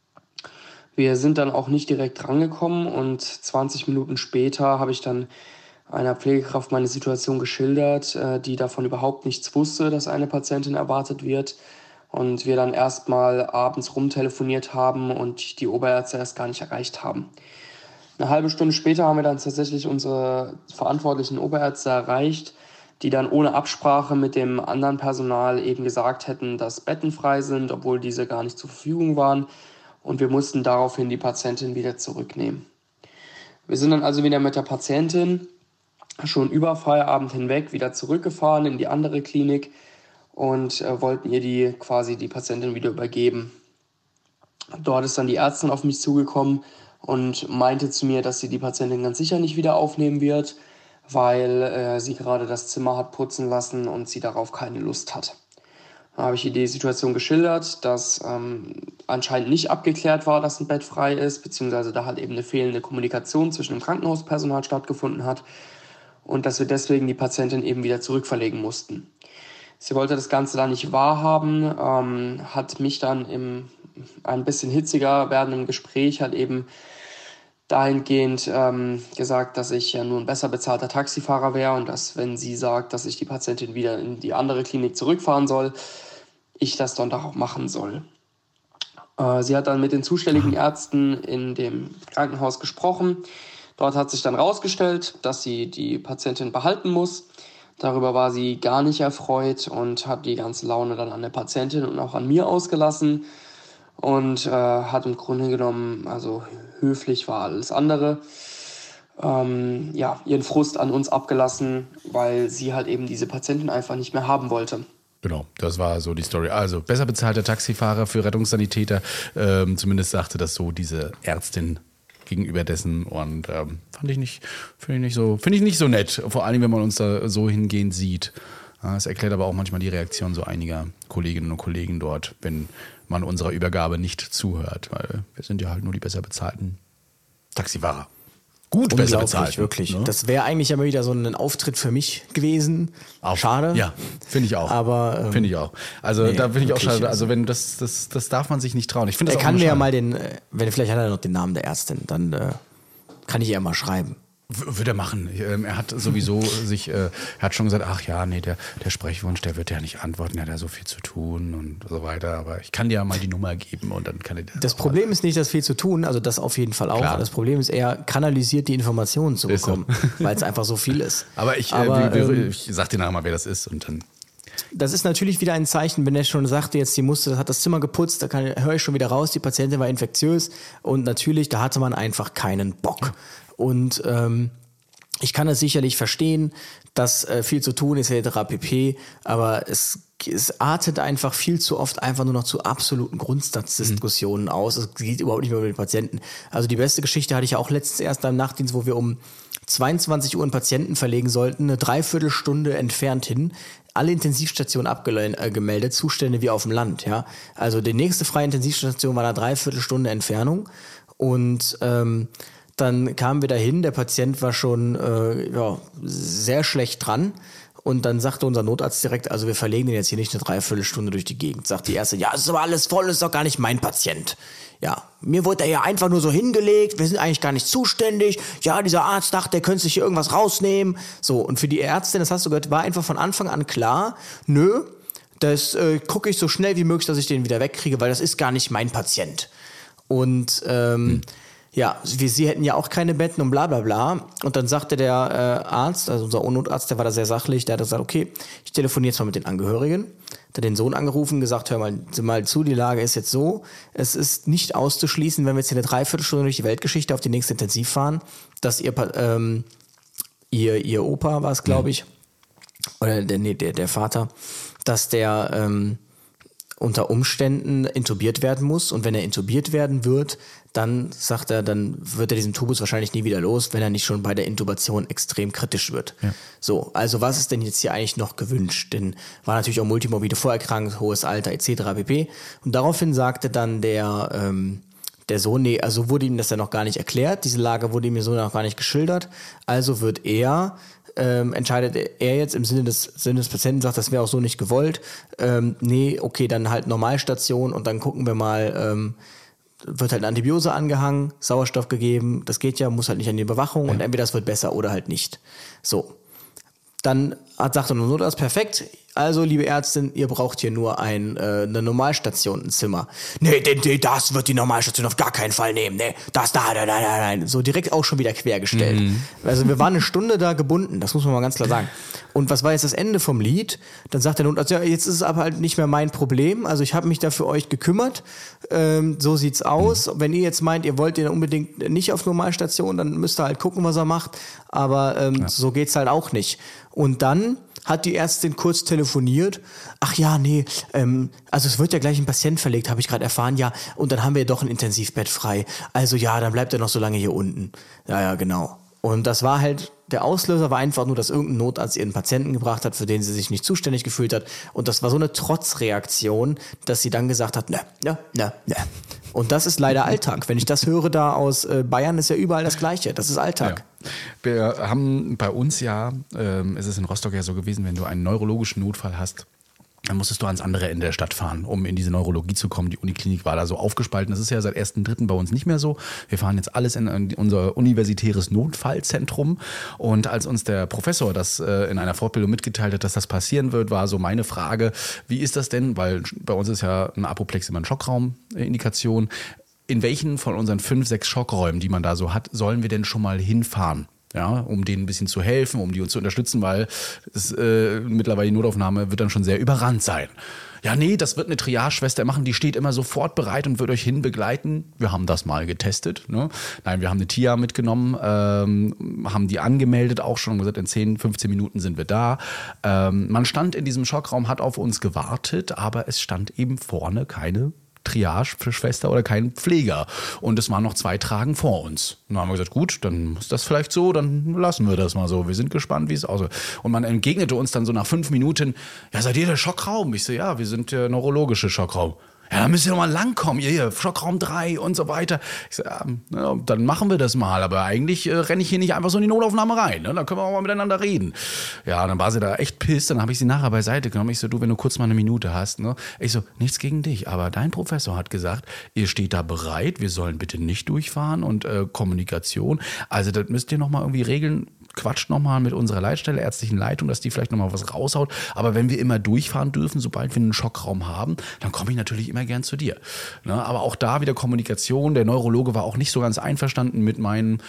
Wir sind dann auch nicht direkt rangekommen und zwanzig Minuten später habe ich dann einer Pflegekraft meine Situation geschildert, äh, die davon überhaupt nichts wusste, dass eine Patientin erwartet wird. Und wir dann erstmal abends rumtelefoniert haben und die Oberärzte erst gar nicht erreicht haben. Eine halbe Stunde später haben wir dann tatsächlich unsere verantwortlichen Oberärzte erreicht, die dann ohne Absprache mit dem anderen Personal eben gesagt hätten, dass Betten frei sind, obwohl diese gar nicht zur Verfügung waren. Und wir mussten daraufhin die Patientin wieder zurücknehmen. Wir sind dann also wieder mit der Patientin schon über Feierabend hinweg wieder zurückgefahren in die andere Klinik und äh, wollten ihr die quasi die Patientin wieder übergeben. Dort ist dann die Ärztin auf mich zugekommen und meinte zu mir, dass sie die Patientin ganz sicher nicht wieder aufnehmen wird, weil äh, sie gerade das Zimmer hat putzen lassen und sie darauf keine Lust hat. Da habe ich ihr die Situation geschildert, dass ähm, anscheinend nicht abgeklärt war, dass ein Bett frei ist, beziehungsweise da halt eben eine fehlende Kommunikation zwischen dem Krankenhauspersonal stattgefunden hat und dass wir deswegen die Patientin eben wieder zurückverlegen mussten. Sie wollte das Ganze dann nicht wahrhaben, ähm, hat mich dann im ein bisschen hitziger werdenden Gespräch halt eben dahingehend ähm, gesagt, dass ich ja nur ein besser bezahlter Taxifahrer wäre und dass, wenn sie sagt, dass ich die Patientin wieder in die andere Klinik zurückfahren soll, ich das dann doch auch machen soll. Äh, sie hat dann mit den zuständigen Ärzten in dem Krankenhaus gesprochen. Dort hat sich dann rausgestellt, dass sie die Patientin behalten muss. Darüber war sie gar nicht erfreut und hat die ganze Laune dann an der Patientin und auch an mir ausgelassen. Und äh, hat im Grunde genommen, also höflich war alles andere, ähm, ja, ihren Frust an uns abgelassen, weil sie halt eben diese Patientin einfach nicht mehr haben wollte. Genau, das war so die Story. Also besser bezahlter Taxifahrer für Rettungssanitäter, ähm, zumindest sagte das so diese Ärztin gegenüber dessen und ähm, fand ich nicht, finde ich nicht so, finde ich nicht so nett. Vor allem, wenn man uns da so hingehend sieht. Es erklärt aber auch manchmal die Reaktion so einiger Kolleginnen und Kollegen dort, wenn man unserer Übergabe nicht zuhört, weil wir sind ja halt nur die besser bezahlten Taxifahrer. Gut besser bezahlt. Wirklich. Ne? Das wäre eigentlich immer wieder so ein Auftritt für mich gewesen. Auch, schade. Ja, finde ich auch. Aber ähm, finde ich auch. Also nee, da finde ich auch schade. also, Also wenn das, das, das darf man sich nicht trauen. Ich finde das er auch kann mir schade. ja mal den, wenn vielleicht hat er noch den Namen der Ärztin, dann äh, kann ich ihr mal schreiben. Würde er machen. Er hat sowieso sich, er hat schon gesagt, ach ja, nee, der, der Sprechwunsch, der wird ja nicht antworten, der hat ja so viel zu tun und so weiter. Aber ich kann dir ja mal die Nummer geben und dann kann er dir das Problem ist nicht, das viel zu tun, also das auf jeden Fall auch. Klar. Das Problem ist eher, kanalisiert die Informationen zu bekommen, so. Weil es einfach so viel ist. Aber ich, Aber, äh, ähm, ich sag dir nachher mal, wer das ist und dann. Das ist natürlich wieder ein Zeichen, wenn er schon sagte, jetzt die musste, hat das Zimmer geputzt, da kann, höre ich schon wieder raus, die Patientin war infektiös und natürlich, da hatte man einfach keinen Bock. Und ähm, ich kann das sicherlich verstehen, dass äh, viel zu tun ist, et cetera pp. Aber es es artet einfach viel zu oft einfach nur noch zu absoluten Grundsatzdiskussionen mhm. aus. Es geht überhaupt nicht mehr mit den Patienten. Also die beste Geschichte hatte ich ja auch letztens erst am Nachtdienst, wo wir um zweiundzwanzig Uhr einen Patienten verlegen sollten, eine Dreiviertelstunde entfernt hin, alle Intensivstationen abgemeldet, Zustände wie auf dem Land. Ja, also die nächste freie Intensivstation war eine Dreiviertelstunde Entfernung und ähm, dann kamen wir dahin, der Patient war schon äh, ja, sehr schlecht dran. Und dann sagte unser Notarzt direkt, also wir verlegen den jetzt hier nicht eine Dreiviertelstunde durch die Gegend. Sagt die Erste, ja, es ist aber alles voll, ist doch gar nicht mein Patient. Ja, mir wurde er ja einfach nur so hingelegt, wir sind eigentlich gar nicht zuständig. Ja, dieser Arzt dachte, der könnte sich hier irgendwas rausnehmen. So, und für die Ärztin, das hast du gehört, war einfach von Anfang an klar, nö, das äh, gucke ich so schnell wie möglich, dass ich den wieder wegkriege, weil das ist gar nicht mein Patient. Und ähm, hm. ja, wir, sie hätten ja auch keine Betten und bla bla bla. Und dann sagte der äh, Arzt, also unser Notarzt, der war da sehr sachlich, der hat gesagt, okay, ich telefoniere jetzt mal mit den Angehörigen. Der hat den Sohn angerufen, gesagt, hör mal, mal zu, die Lage ist jetzt so, es ist nicht auszuschließen, wenn wir jetzt hier eine Dreiviertelstunde durch die Weltgeschichte auf die nächste Intensiv fahren, dass ihr, ähm, ihr, ihr Opa war es, glaube ich, oder der, nee, der, der Vater, dass der ähm, unter Umständen intubiert werden muss. Und wenn er intubiert werden wird, dann sagt er, dann wird er diesen Tubus wahrscheinlich nie wieder los, wenn er nicht schon bei der Intubation extrem kritisch wird. Ja. So, also was ist denn jetzt hier eigentlich noch gewünscht? Denn war natürlich auch multimorbide Vorerkrankung, hohes Alter et cetera pp. Und daraufhin sagte dann der ähm, der Sohn, nee, also wurde ihm das ja noch gar nicht erklärt, diese Lage wurde ihm so noch gar nicht geschildert, also wird er Ähm, entscheidet er jetzt im Sinne des, Sinne des Patienten, sagt, das wäre auch so nicht gewollt. Ähm, nee, okay, dann halt Normalstation und dann gucken wir mal, ähm, wird halt eine Antibiose angehangen, Sauerstoff gegeben, das geht ja, muss halt nicht an die Überwachung ja. Und entweder das wird besser oder halt nicht. So. Dann hat, sagt er nur, das ist perfekt. Also, liebe Ärztin, ihr braucht hier nur ein, äh, eine Normalstation, ein Zimmer. Nee, nee, nee, das wird die Normalstation auf gar keinen Fall nehmen. Nee, das da, nein, nein, nein. So direkt auch schon wieder quergestellt. Mhm. Also wir waren eine Stunde da gebunden, das muss man mal ganz klar sagen. Und was war jetzt das Ende vom Lied? Dann sagt der Notarzt, ja, jetzt ist es aber halt nicht mehr mein Problem. Also ich habe mich da für euch gekümmert. Ähm, so sieht's aus. Mhm. Wenn ihr jetzt meint, ihr wollt den unbedingt nicht auf Normalstation, dann müsst ihr halt gucken, was er macht. Aber ähm, ja. so geht's halt auch nicht. Und dann hat die Ärztin kurz telefoniert. Ach ja, nee, ähm, also es wird ja gleich ein Patient verlegt, habe ich gerade erfahren, ja. Und dann haben wir doch ein Intensivbett frei. Also ja, dann bleibt er noch so lange hier unten. Ja, ja, genau. Und das war halt, der Auslöser war einfach nur, dass irgendein Notarzt ihren Patienten gebracht hat, für den sie sich nicht zuständig gefühlt hat. Und das war so eine Trotzreaktion, dass sie dann gesagt hat, ne, ne, ne, ne. Und das ist leider Alltag. Wenn ich das höre da aus äh, Bayern, ist ja überall das Gleiche. Das ist Alltag. Ja. Wir haben bei uns ja, ähm, es ist in Rostock ja so gewesen, wenn du einen neurologischen Notfall hast, dann musstest du ans andere Ende der Stadt fahren, um in diese Neurologie zu kommen. Die Uniklinik war da so aufgespalten. Das ist ja seit ersten dritten bei uns nicht mehr so. Wir fahren jetzt alles in unser universitäres Notfallzentrum. Und als uns der Professor das äh, in einer Fortbildung mitgeteilt hat, dass das passieren wird, war so meine Frage, wie ist das denn? Weil bei uns ist ja ein Apoplex immer eine Schockraumindikation. In welchen von unseren fünf, sechs Schockräumen, die man da so hat, sollen wir denn schon mal hinfahren? Ja, um denen ein bisschen zu helfen, um die uns zu unterstützen, weil es, äh, mittlerweile die Notaufnahme wird dann schon sehr überrannt sein. Ja, nee, das wird eine Triage-Schwester machen, die steht immer sofort bereit und wird euch hin begleiten. Wir haben das mal getestet. Ne? Nein, wir haben eine T I A mitgenommen, ähm, haben die angemeldet auch schon und gesagt, in zehn, fünfzehn Minuten sind wir da. Ähm, man stand in diesem Schockraum, hat auf uns gewartet, aber es stand eben vorne keine Triage für Schwester oder kein Pfleger. Und es waren noch zwei Tragen vor uns. Und dann haben wir gesagt, gut, dann ist das vielleicht so, dann lassen wir das mal so. Wir sind gespannt, wie es aussieht. Und man entgegnete uns dann so nach fünf Minuten, ja, seid ihr der Schockraum? Ich so, ja, wir sind der neurologische Schockraum. Ja, dann müsst ihr doch mal langkommen, ihr hier, Schockraum drei und so weiter. Ich so, ja, ja, dann machen wir das mal, aber eigentlich äh, renne ich hier nicht einfach so in die Notaufnahme rein, ne? Da können wir auch mal miteinander reden. Ja, dann war sie da echt pisst, dann habe ich sie nachher beiseite genommen. Ich so, du, wenn du kurz mal eine Minute hast, ne? Ich so, nichts gegen dich, aber dein Professor hat gesagt, ihr steht da bereit, wir sollen bitte nicht durchfahren und äh, Kommunikation, also das müsst ihr noch mal irgendwie regeln. Quatscht nochmal mit unserer Leitstelle, ärztlichen Leitung, dass die vielleicht nochmal was raushaut. Aber wenn wir immer durchfahren dürfen, sobald wir einen Schockraum haben, dann komme ich natürlich immer gern zu dir. Ne? Aber auch da wieder Kommunikation. Der Neurologe war auch nicht so ganz einverstanden mit meinen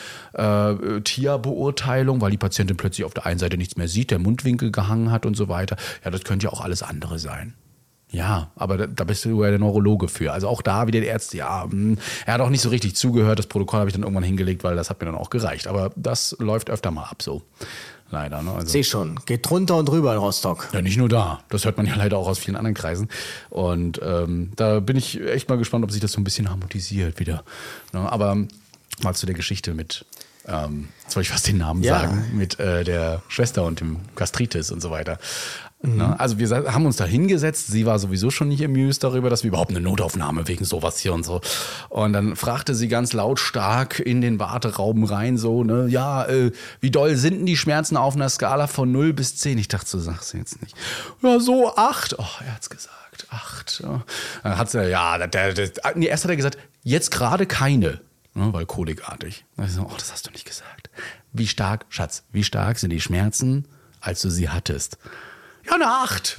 äh, T I A-Beurteilungen, weil die Patientin plötzlich auf der einen Seite nichts mehr sieht, der Mundwinkel gehangen hat und so weiter. Ja, das könnte ja auch alles andere sein. Ja, aber da, da bist du ja der Neurologe für. Also auch da wieder der Ärzte, ja, mh, er hat auch nicht so richtig zugehört. Das Protokoll habe ich dann irgendwann hingelegt, weil das hat mir dann auch gereicht. Aber das läuft öfter mal ab so. leider. Ne? Also, Seh schon, geht drunter und drüber in Rostock. ja, nicht nur da. Das hört man ja leider auch aus vielen anderen Kreisen. Und ähm, da bin ich echt mal gespannt, ob sich das so ein bisschen harmonisiert wieder. Ne? Aber mal zu der Geschichte mit, ähm, jetzt wollte ich fast den Namen Ja. sagen, mit äh, der Schwester und dem Gastritis und so weiter. Ne? Also wir sa- haben uns da hingesetzt. Sie war sowieso schon nicht amused darüber, dass wir überhaupt eine Notaufnahme wegen sowas hier und so. Und dann fragte sie ganz lautstark in den Warteraum rein so, ne, ja, äh, wie doll sind denn die Schmerzen auf einer Skala von null bis zehn? Ich dachte, so sagst du jetzt nicht. Ja, so acht. Oh, er hat's gesagt. Acht. Ja. Dann hat sie, ja, der, der, der, nee, erst hat er gesagt, jetzt gerade keine. Ne, weil kolikartig. Dann hab ich so, oh, das hast du nicht gesagt. Wie stark, Schatz, wie stark sind die Schmerzen, als du sie hattest? Ja, eine Acht.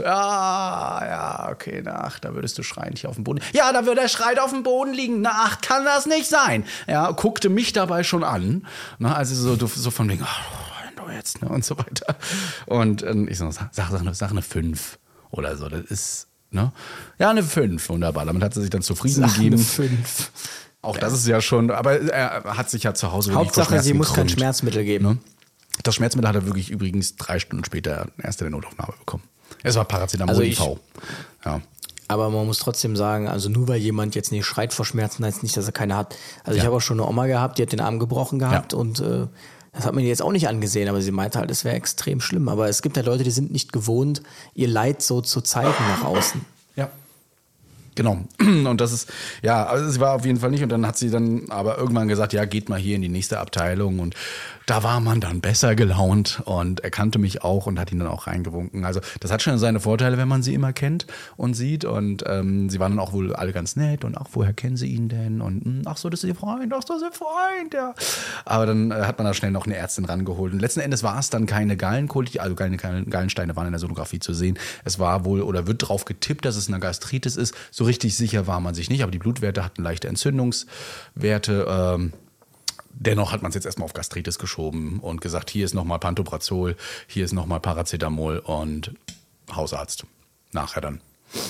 Ja, ja, okay, eine Acht. Da würdest du schreiend hier auf dem Boden. Ja, da würde er schreit auf dem Boden liegen. Eine Acht kann das nicht sein. Ja, guckte mich dabei schon an. Ne, also so, so von wegen, oh, du jetzt, ne, und so weiter. Und ähm, ich so, sag, sag, sag, sag eine Fünf oder so. Das ist, ne? Ja, eine Fünf. Wunderbar. Damit hat sie sich dann zufrieden Sag gegeben. eine fünf. Auch das ist ja schon, aber er hat sich ja zu Hause wirklich vor Hauptsache, sie Schmerzen muss kein gekrümmt. Schmerzmittel geben. Ne? Das Schmerzmittel hat er wirklich übrigens drei Stunden später erst in der Notaufnahme bekommen. Es war Paracetamol Also I ich- V. Ja. Aber man muss trotzdem sagen, also nur weil jemand jetzt nicht schreit vor Schmerzen, heißt nicht, dass er keine hat. Also Ja. ich habe auch schon eine Oma gehabt, die hat den Arm gebrochen gehabt Ja. und äh, das hat man ihr jetzt auch nicht angesehen, aber sie meinte halt, es wäre extrem schlimm. Aber es gibt halt Leute, die sind nicht gewohnt, ihr Leid so zu zeigen nach außen. Ja. Genau. Und das ist, ja, also es war auf jeden Fall nicht. Und dann hat sie dann aber irgendwann gesagt, ja, geht mal hier in die nächste Abteilung. Und da war man dann besser gelaunt und er kannte mich auch und hat ihn dann auch reingewunken. Also das hat schon seine Vorteile, wenn man sie immer kennt und sieht. Und ähm, sie waren dann auch wohl alle ganz nett und ach, woher kennen sie ihn denn? Und mh, ach so, das ist ihr Freund, ach so, das ist ihr Freund, ja. Aber dann äh, hat man da schnell noch eine Ärztin rangeholt. Und letzten Endes war es dann keine Gallenkolitis, also keine Gallensteine waren in der Sonographie zu sehen. Es war wohl oder wird drauf getippt, dass es eine Gastritis ist. So richtig sicher war man sich nicht, aber die Blutwerte hatten leichte Entzündungswerte. Ähm, dennoch hat man es jetzt erstmal auf Gastritis geschoben und gesagt, hier ist nochmal Pantoprazol, hier ist nochmal Paracetamol und Hausarzt. Nachher dann.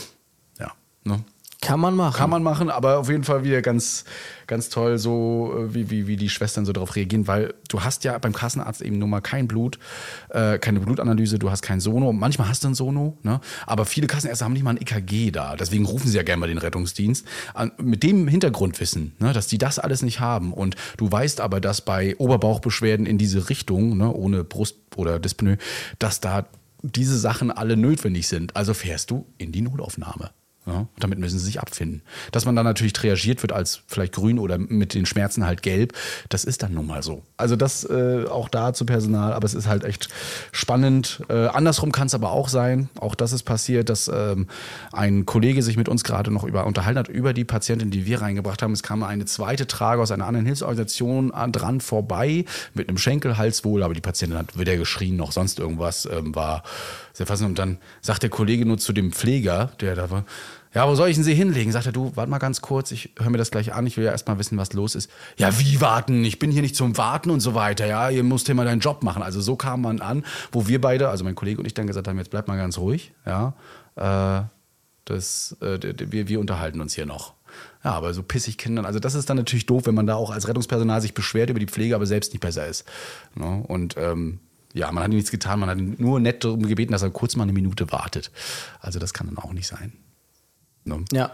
Ja, ne? Kann man machen. Kann man machen, aber auf jeden Fall wieder ganz, ganz toll, so wie, wie, wie die Schwestern so darauf reagieren, weil du hast ja beim Kassenarzt eben nun mal kein Blut, äh, keine Blutanalyse, du hast kein Sono. Manchmal hast du ein Sono, ne? Aber viele Kassenärzte haben nicht mal ein E K G da. Deswegen rufen sie ja gerne mal den Rettungsdienst. An, mit dem Hintergrundwissen, ne, dass die das alles nicht haben. Und du weißt aber, dass bei Oberbauchbeschwerden in diese Richtung, ne, ohne Brust oder Dyspnoe, dass da diese Sachen alle notwendig sind. Also fährst du in die Notaufnahme. Ja, damit müssen sie sich abfinden. Dass man dann natürlich triagiert wird als vielleicht grün oder mit den Schmerzen halt gelb, das ist dann nun mal so. Also das äh, auch da zu Personal, aber es ist halt echt spannend. Äh, andersrum kann es aber auch sein, auch das ist passiert, dass ähm, ein Kollege sich mit uns gerade noch über, unterhalten hat über die Patientin, die wir reingebracht haben. Es kam eine zweite Trage aus einer anderen Hilfsorganisation an, dran vorbei, mit einem Schenkelhals wohl, aber die Patientin hat weder geschrien noch sonst irgendwas, ähm, war sehr faszinierend. Und dann sagt der Kollege nur zu dem Pfleger, der da war, ja, wo soll ich denn sie hinlegen? Sagt er, du, warte mal ganz kurz, ich höre mir das gleich an, ich will ja erst mal wissen, was los ist. Ja, wie warten? Ich bin hier nicht zum Warten und so weiter, ja, ihr müsst hier mal deinen Job machen. Also so kam man an, wo wir beide, also mein Kollege und ich dann gesagt haben, jetzt bleib mal ganz ruhig, ja, äh, das, äh, wir, wir unterhalten uns hier noch. Ja, aber so pissig Kindern, also das ist dann natürlich doof, wenn man da auch als Rettungspersonal sich beschwert über die Pflege, aber selbst nicht besser ist. Ne? Und ähm, ja, man hat ihm nichts getan, man hat ihn nur nett darum gebeten, dass er kurz mal eine Minute wartet. Also das kann dann auch nicht sein. Ne? Ja.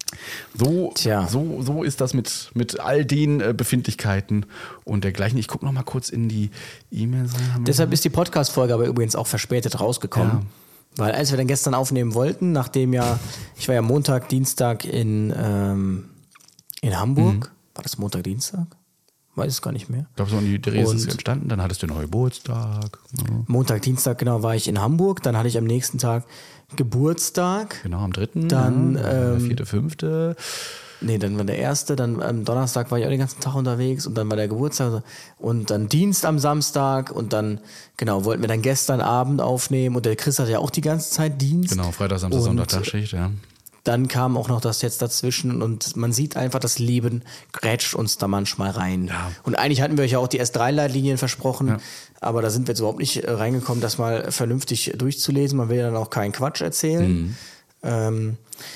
So, Tja. so, so ist das mit, mit all den äh, Befindlichkeiten und dergleichen. Ich gucke noch mal kurz in die E-Mails rein. Deshalb ist die Podcast-Folge aber übrigens auch verspätet rausgekommen. Ja. Weil als wir dann gestern aufnehmen wollten, nachdem ja, ich war ja Montag, Dienstag in, ähm, in Hamburg. Mhm. War das Montag, Dienstag? Weiß es gar nicht mehr. Ich glaube, so in die Therese ist Und- entstanden, dann hattest du einen Geburtstag. Ja. Montag, Dienstag, genau, war ich in Hamburg. Dann hatte ich am nächsten Tag Geburtstag. Genau, am dritten, Dann, ja, der ähm, vierte, fünfte. Nee, dann war der erste, dann am Donnerstag war ich auch den ganzen Tag unterwegs und dann war der Geburtstag und dann Dienst am Samstag und dann, genau, wollten wir dann gestern Abend aufnehmen und der Chris hatte ja auch die ganze Zeit Dienst. Genau, Freitag, Samstag, Und Sonntag, Tagschicht, ja. Dann kam auch noch das jetzt dazwischen und man sieht einfach, das Leben grätscht uns da manchmal rein. Ja. Und eigentlich hatten wir euch ja auch die S drei Leitlinien versprochen, Ja. aber da sind wir jetzt überhaupt nicht äh, reingekommen, das mal vernünftig durchzulesen. Man will ja dann auch keinen Quatsch erzählen. Mhm. Ähm,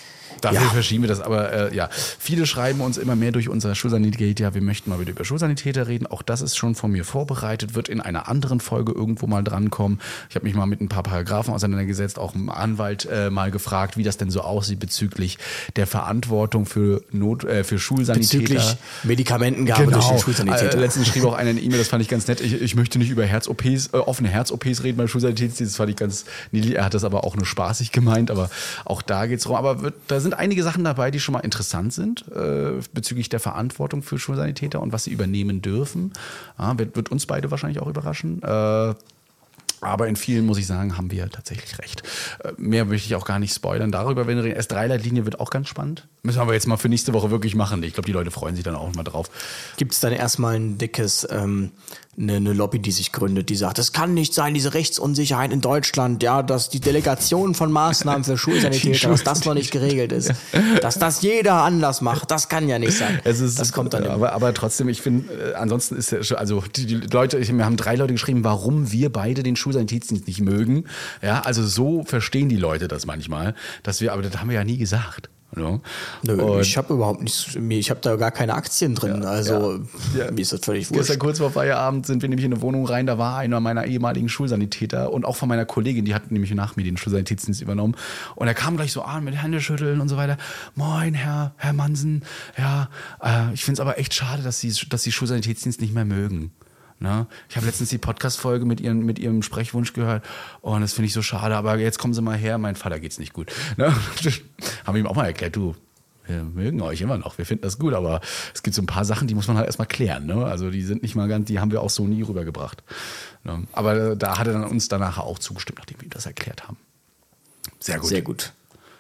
dafür Ja. verschieben wir das. Aber äh, ja, viele schreiben uns immer mehr durch unser Schulsanität, ja, wir möchten mal wieder über Schulsanitäter reden. Auch das ist schon von mir vorbereitet, wird in einer anderen Folge irgendwo mal drankommen. Ich habe mich mal mit ein paar Paragraphen auseinandergesetzt, auch einen Anwalt äh, mal gefragt, wie das denn so aussieht bezüglich der Verantwortung für Not, äh, für Schulsanitäter. Bezüglich Medikamentengabe durch den Schulsanitäter. Äh, letztens schrieb auch einer eine E-Mail, das fand ich ganz nett. Ich, ich möchte nicht über Herz-O Ps, äh, offene Herz-O Ps reden beim Schulsanitätsdienst. Das fand ich ganz niedlich. Er hat das aber auch nur spaßig gemeint, aber auch da geht's rum. Aber wird, da sind einige Sachen dabei, die schon mal interessant sind äh, bezüglich der Verantwortung für Schulsanitäter und was sie übernehmen dürfen. Ja, wird, wird uns beide wahrscheinlich auch überraschen. Äh, Aber in vielen, muss ich sagen, haben wir tatsächlich recht. Äh, mehr möchte ich auch gar nicht spoilern. Darüber, wenn wir reden, S drei Leitlinie wird auch ganz spannend. Müssen wir aber jetzt mal für nächste Woche wirklich machen. Ich glaube, die Leute freuen sich dann auch mal drauf. Gibt es dann erstmal ein dickes, ähm, eine, eine Lobby, die sich gründet, die sagt, es kann nicht sein, diese Rechtsunsicherheit in Deutschland, ja, dass die Delegation von Maßnahmen für Schulsanitäter, dass das noch nicht geregelt ist. Dass das jeder anders macht, das kann ja nicht sein. Es ist, das kommt dann aber, aber trotzdem, ich finde, äh, ansonsten ist ja schon, also die, die Leute, ich, wir haben drei Leute geschrieben, warum wir beide den Schulsanitätsdienst nicht mögen. Ja, also so verstehen die Leute das manchmal, dass wir, aber das haben wir ja nie gesagt. Ja. Nö, ich habe überhaupt nichts, ich habe da gar keine Aktien drin, Ja, also ja. mir ist das völlig wurscht. Gestern kurz vor Feierabend sind wir nämlich in eine Wohnung rein, da war einer meiner ehemaligen Schulsanitäter und auch von meiner Kollegin, die hat nämlich nach mir den Schulsanitätsdienst übernommen und er kam gleich so an mit Händeschütteln und so weiter. Moin, Herr, Herr Mansen, ja, äh, ich finde es aber echt schade, dass Sie, dass Sie Schulsanitätsdienst nicht mehr mögen. Ne? Ich habe letztens die Podcast-Folge mit, ihren, mit ihrem Sprechwunsch gehört und das finde ich so schade, aber jetzt kommen Sie mal her, mein Vater geht's nicht gut. Ne? Haben wir ihm auch mal erklärt, du, wir mögen euch immer noch, wir finden das gut, aber es gibt so ein paar Sachen, die muss man halt erstmal klären. Ne? Also die sind nicht mal ganz, die haben wir auch so nie rübergebracht. Ne? Aber da hat er dann uns danach auch zugestimmt, nachdem wir ihm das erklärt haben. Sehr gut. Sehr gut.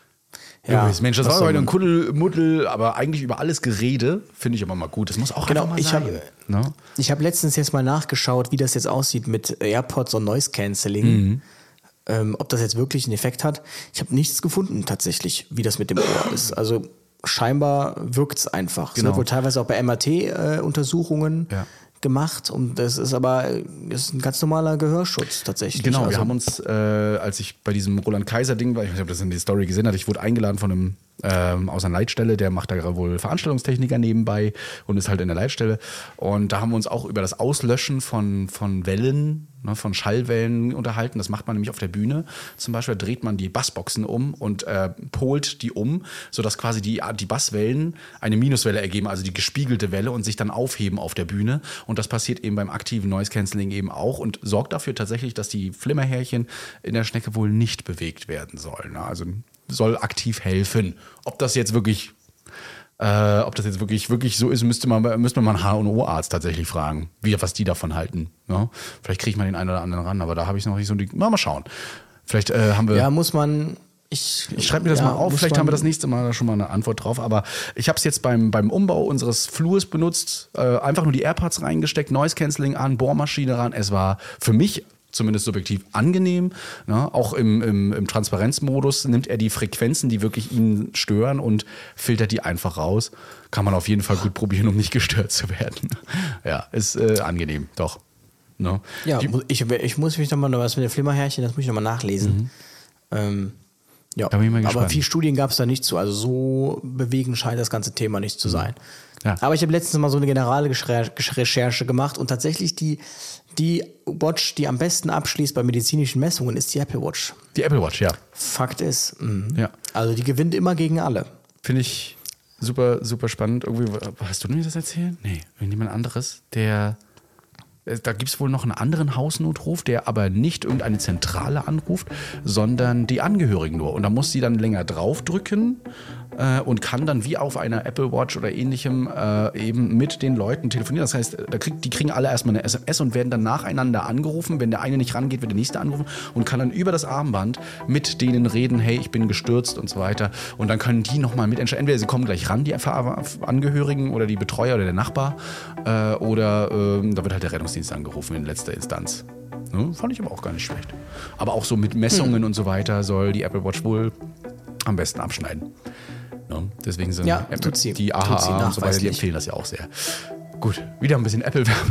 Ja, Mensch, das was war soll heute ein man- Kuddelmuddel, aber eigentlich über alles Gerede, finde ich aber mal gut. Das muss auch Genau, einfach mal ich sein. habe Ne? ich hab letztens jetzt mal nachgeschaut, wie das jetzt aussieht mit AirPods und Noise Cancelling. Mhm. Ähm, ob das jetzt wirklich einen Effekt hat. Ich habe nichts gefunden tatsächlich, wie das mit dem Ohr ist. Also scheinbar wirkt es einfach. Es Genau. wird wohl teilweise auch bei M R T-Untersuchungen Ja. gemacht und das ist aber das ist ein ganz normaler Gehörschutz tatsächlich. Genau, also, wir haben uns, äh, als ich bei diesem Roland-Kaiser-Ding war, ich weiß nicht, ob das in die Story gesehen hat, ich wurde eingeladen von einem ähm, aus einer Leitstelle, der macht da wohl Veranstaltungstechniker nebenbei und ist halt in der Leitstelle. Und da haben wir uns auch über das Auslöschen von, von Wellen, ne, von Schallwellen unterhalten. Das macht man nämlich auf der Bühne. Zum Beispiel dreht man die Bassboxen um und äh, polt die um, sodass quasi die, die Basswellen eine Minuswelle ergeben, also die gespiegelte Welle und sich dann aufheben auf der Bühne. Und das passiert eben beim aktiven Noise Cancelling eben auch und sorgt dafür tatsächlich, dass die Flimmerhärchen in der Schnecke wohl nicht bewegt werden sollen. Also soll aktiv helfen. Ob das jetzt wirklich, äh, ob das jetzt wirklich, wirklich so ist, müsste man, müsste man mal einen H und O-Arzt tatsächlich fragen, wie, was die davon halten. Ne? Vielleicht kriege ich mal den einen oder anderen ran, aber da habe ich noch nicht so die. Na, mal schauen. Vielleicht äh, haben wir. ja, muss man. Ich, Ich schreibe mir das ja, mal auf, muss vielleicht man- haben wir das nächste Mal schon mal eine Antwort drauf. Aber ich habe es jetzt beim, beim Umbau unseres Flurs benutzt, äh, einfach nur die AirPods reingesteckt, Noise Cancelling an, Bohrmaschine ran. Es war für mich zumindest subjektiv angenehm. Ne? Auch im, im, im Transparenzmodus nimmt er die Frequenzen, die wirklich ihn stören und filtert die einfach raus. Kann man auf jeden Fall gut probieren, um nicht gestört zu werden. Ja, ist äh, angenehm, doch. Ne? Ja, Die- mu- ich, ich muss mich nochmal, was mit den Flimmerhärchen, das muss ich nochmal nachlesen. Ähm, ja, Da bin ich mal aber gespannt. viele Studien gab es da nicht zu. Also so bewegend scheint das ganze Thema nicht zu sein. Ja. Aber ich habe letztens mal so eine generale Geschre- Gesch- Recherche gemacht und tatsächlich die, die Watch, die am besten abschließt bei medizinischen Messungen, ist die Apple Watch. Die Apple Watch, ja. Fakt ist, mh. Ja. also die gewinnt immer gegen alle. Finde ich super, super spannend. Irgendwie, hast du mir das erzählt? Nee, irgendjemand anderes, der. Da gibt es wohl noch einen anderen Hausnotruf, der aber nicht irgendeine Zentrale anruft, sondern die Angehörigen nur. Und da muss sie dann länger draufdrücken äh, und kann dann wie auf einer Apple Watch oder ähnlichem äh, eben mit den Leuten telefonieren. Das heißt, da krieg, die kriegen alle erstmal eine S M S und werden dann nacheinander angerufen. Wenn der eine nicht rangeht, wird der nächste angerufen und kann dann über das Armband mit denen reden, hey, ich bin gestürzt und so weiter. Und dann können die nochmal mitentscheiden. Entweder sie kommen gleich ran, die Angehörigen oder die Betreuer oder der Nachbar, äh, oder äh, da wird halt der Rettungsdienst angerufen in letzter Instanz. Ne? Fand ich aber auch gar nicht schlecht. Aber auch so mit Messungen hm. und so weiter soll die Apple Watch wohl am besten abschneiden. Ne? Deswegen sind Ja, Apple, tut sie. die Tut sie A H A und so weiter, die nachweislich. empfehlen das ja auch sehr. Gut, wieder ein bisschen Apple-Werbung.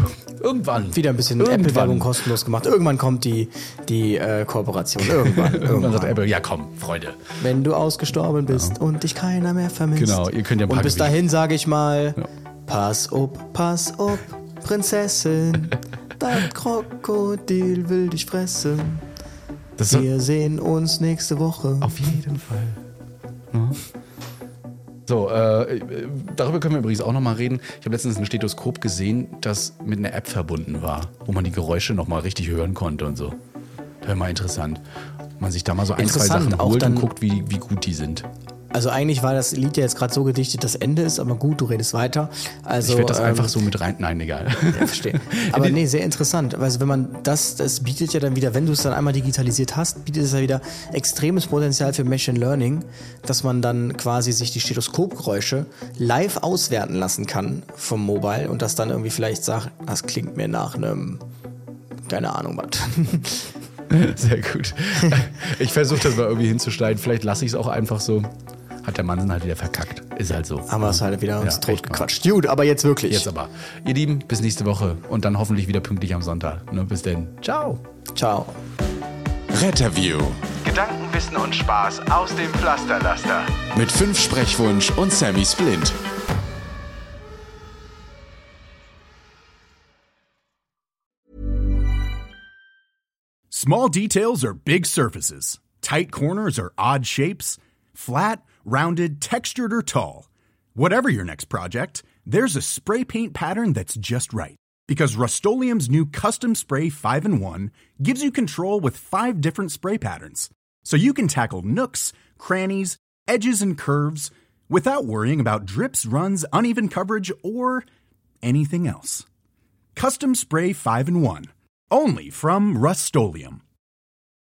Irgendwann. Wieder ein bisschen Irgendwann. Apple-Werbung kostenlos gemacht. Irgendwann kommt die, die äh, Kooperation. Irgendwann. Irgendwann irgendwann. sagt Apple, ja komm, Freunde. Wenn du ausgestorben bist ja. und dich keiner mehr vermisst. Genau, ihr könnt ja ein paar Und bis Gewichte. dahin sage ich mal, ja. pass op, pass op, Prinzessin, das Krokodil will dich fressen. Das Wir sehen uns nächste Woche. Auf jeden Fall. Ja. So, äh, darüber können wir übrigens auch nochmal reden. Ich habe letztens ein Stethoskop gesehen, das mit einer App verbunden war, wo man die Geräusche nochmal richtig hören konnte und so. Das war mal interessant. Man sich da mal so ein, zwei Sachen auch holt dann, und guckt, wie, wie gut die sind. Also eigentlich war das Lied ja jetzt gerade so gedichtet, das Ende ist, aber gut, du redest weiter. Also, ich werde das ähm, einfach so mit rein, nein, egal. Ja, verstehe. Aber nee, sehr interessant. Also wenn man das, das bietet ja dann wieder, wenn du es dann einmal digitalisiert hast, bietet es ja wieder extremes Potenzial für Machine Learning, dass man dann quasi sich die Stethoskopgeräusche live auswerten lassen kann vom Mobile und das dann irgendwie vielleicht sagt, das klingt mir nach einem, keine Ahnung was. Sehr gut. Ich versuche das mal irgendwie hinzuschneiden. Vielleicht lasse ich es auch einfach so. Hat der Mann dann halt wieder verkackt. Ist halt so. Haben wir es halt wieder uns ja, totgequatscht. Gut, aber jetzt wirklich. Jetzt aber. Ihr Lieben, bis nächste Woche. Und dann hoffentlich wieder pünktlich am Sonntag. Ne, bis denn. Ciao. Ciao. Retterview. Gedanken, Wissen und Spaß aus dem Pflasterlaster. Mit fünf Sprechwunsch und Sammy Splint. Small details are big surfaces. Tight corners are odd shapes. Flat, rounded, textured, or tall. Whatever your next project, there's a spray paint pattern that's just right. Because Rust-Oleum's new Custom Spray five in one gives you control with five different spray patterns. So you can tackle nooks, crannies, edges, and curves without worrying about drips, runs, uneven coverage, or anything else. Custom Spray five in one. Only from Rust-Oleum.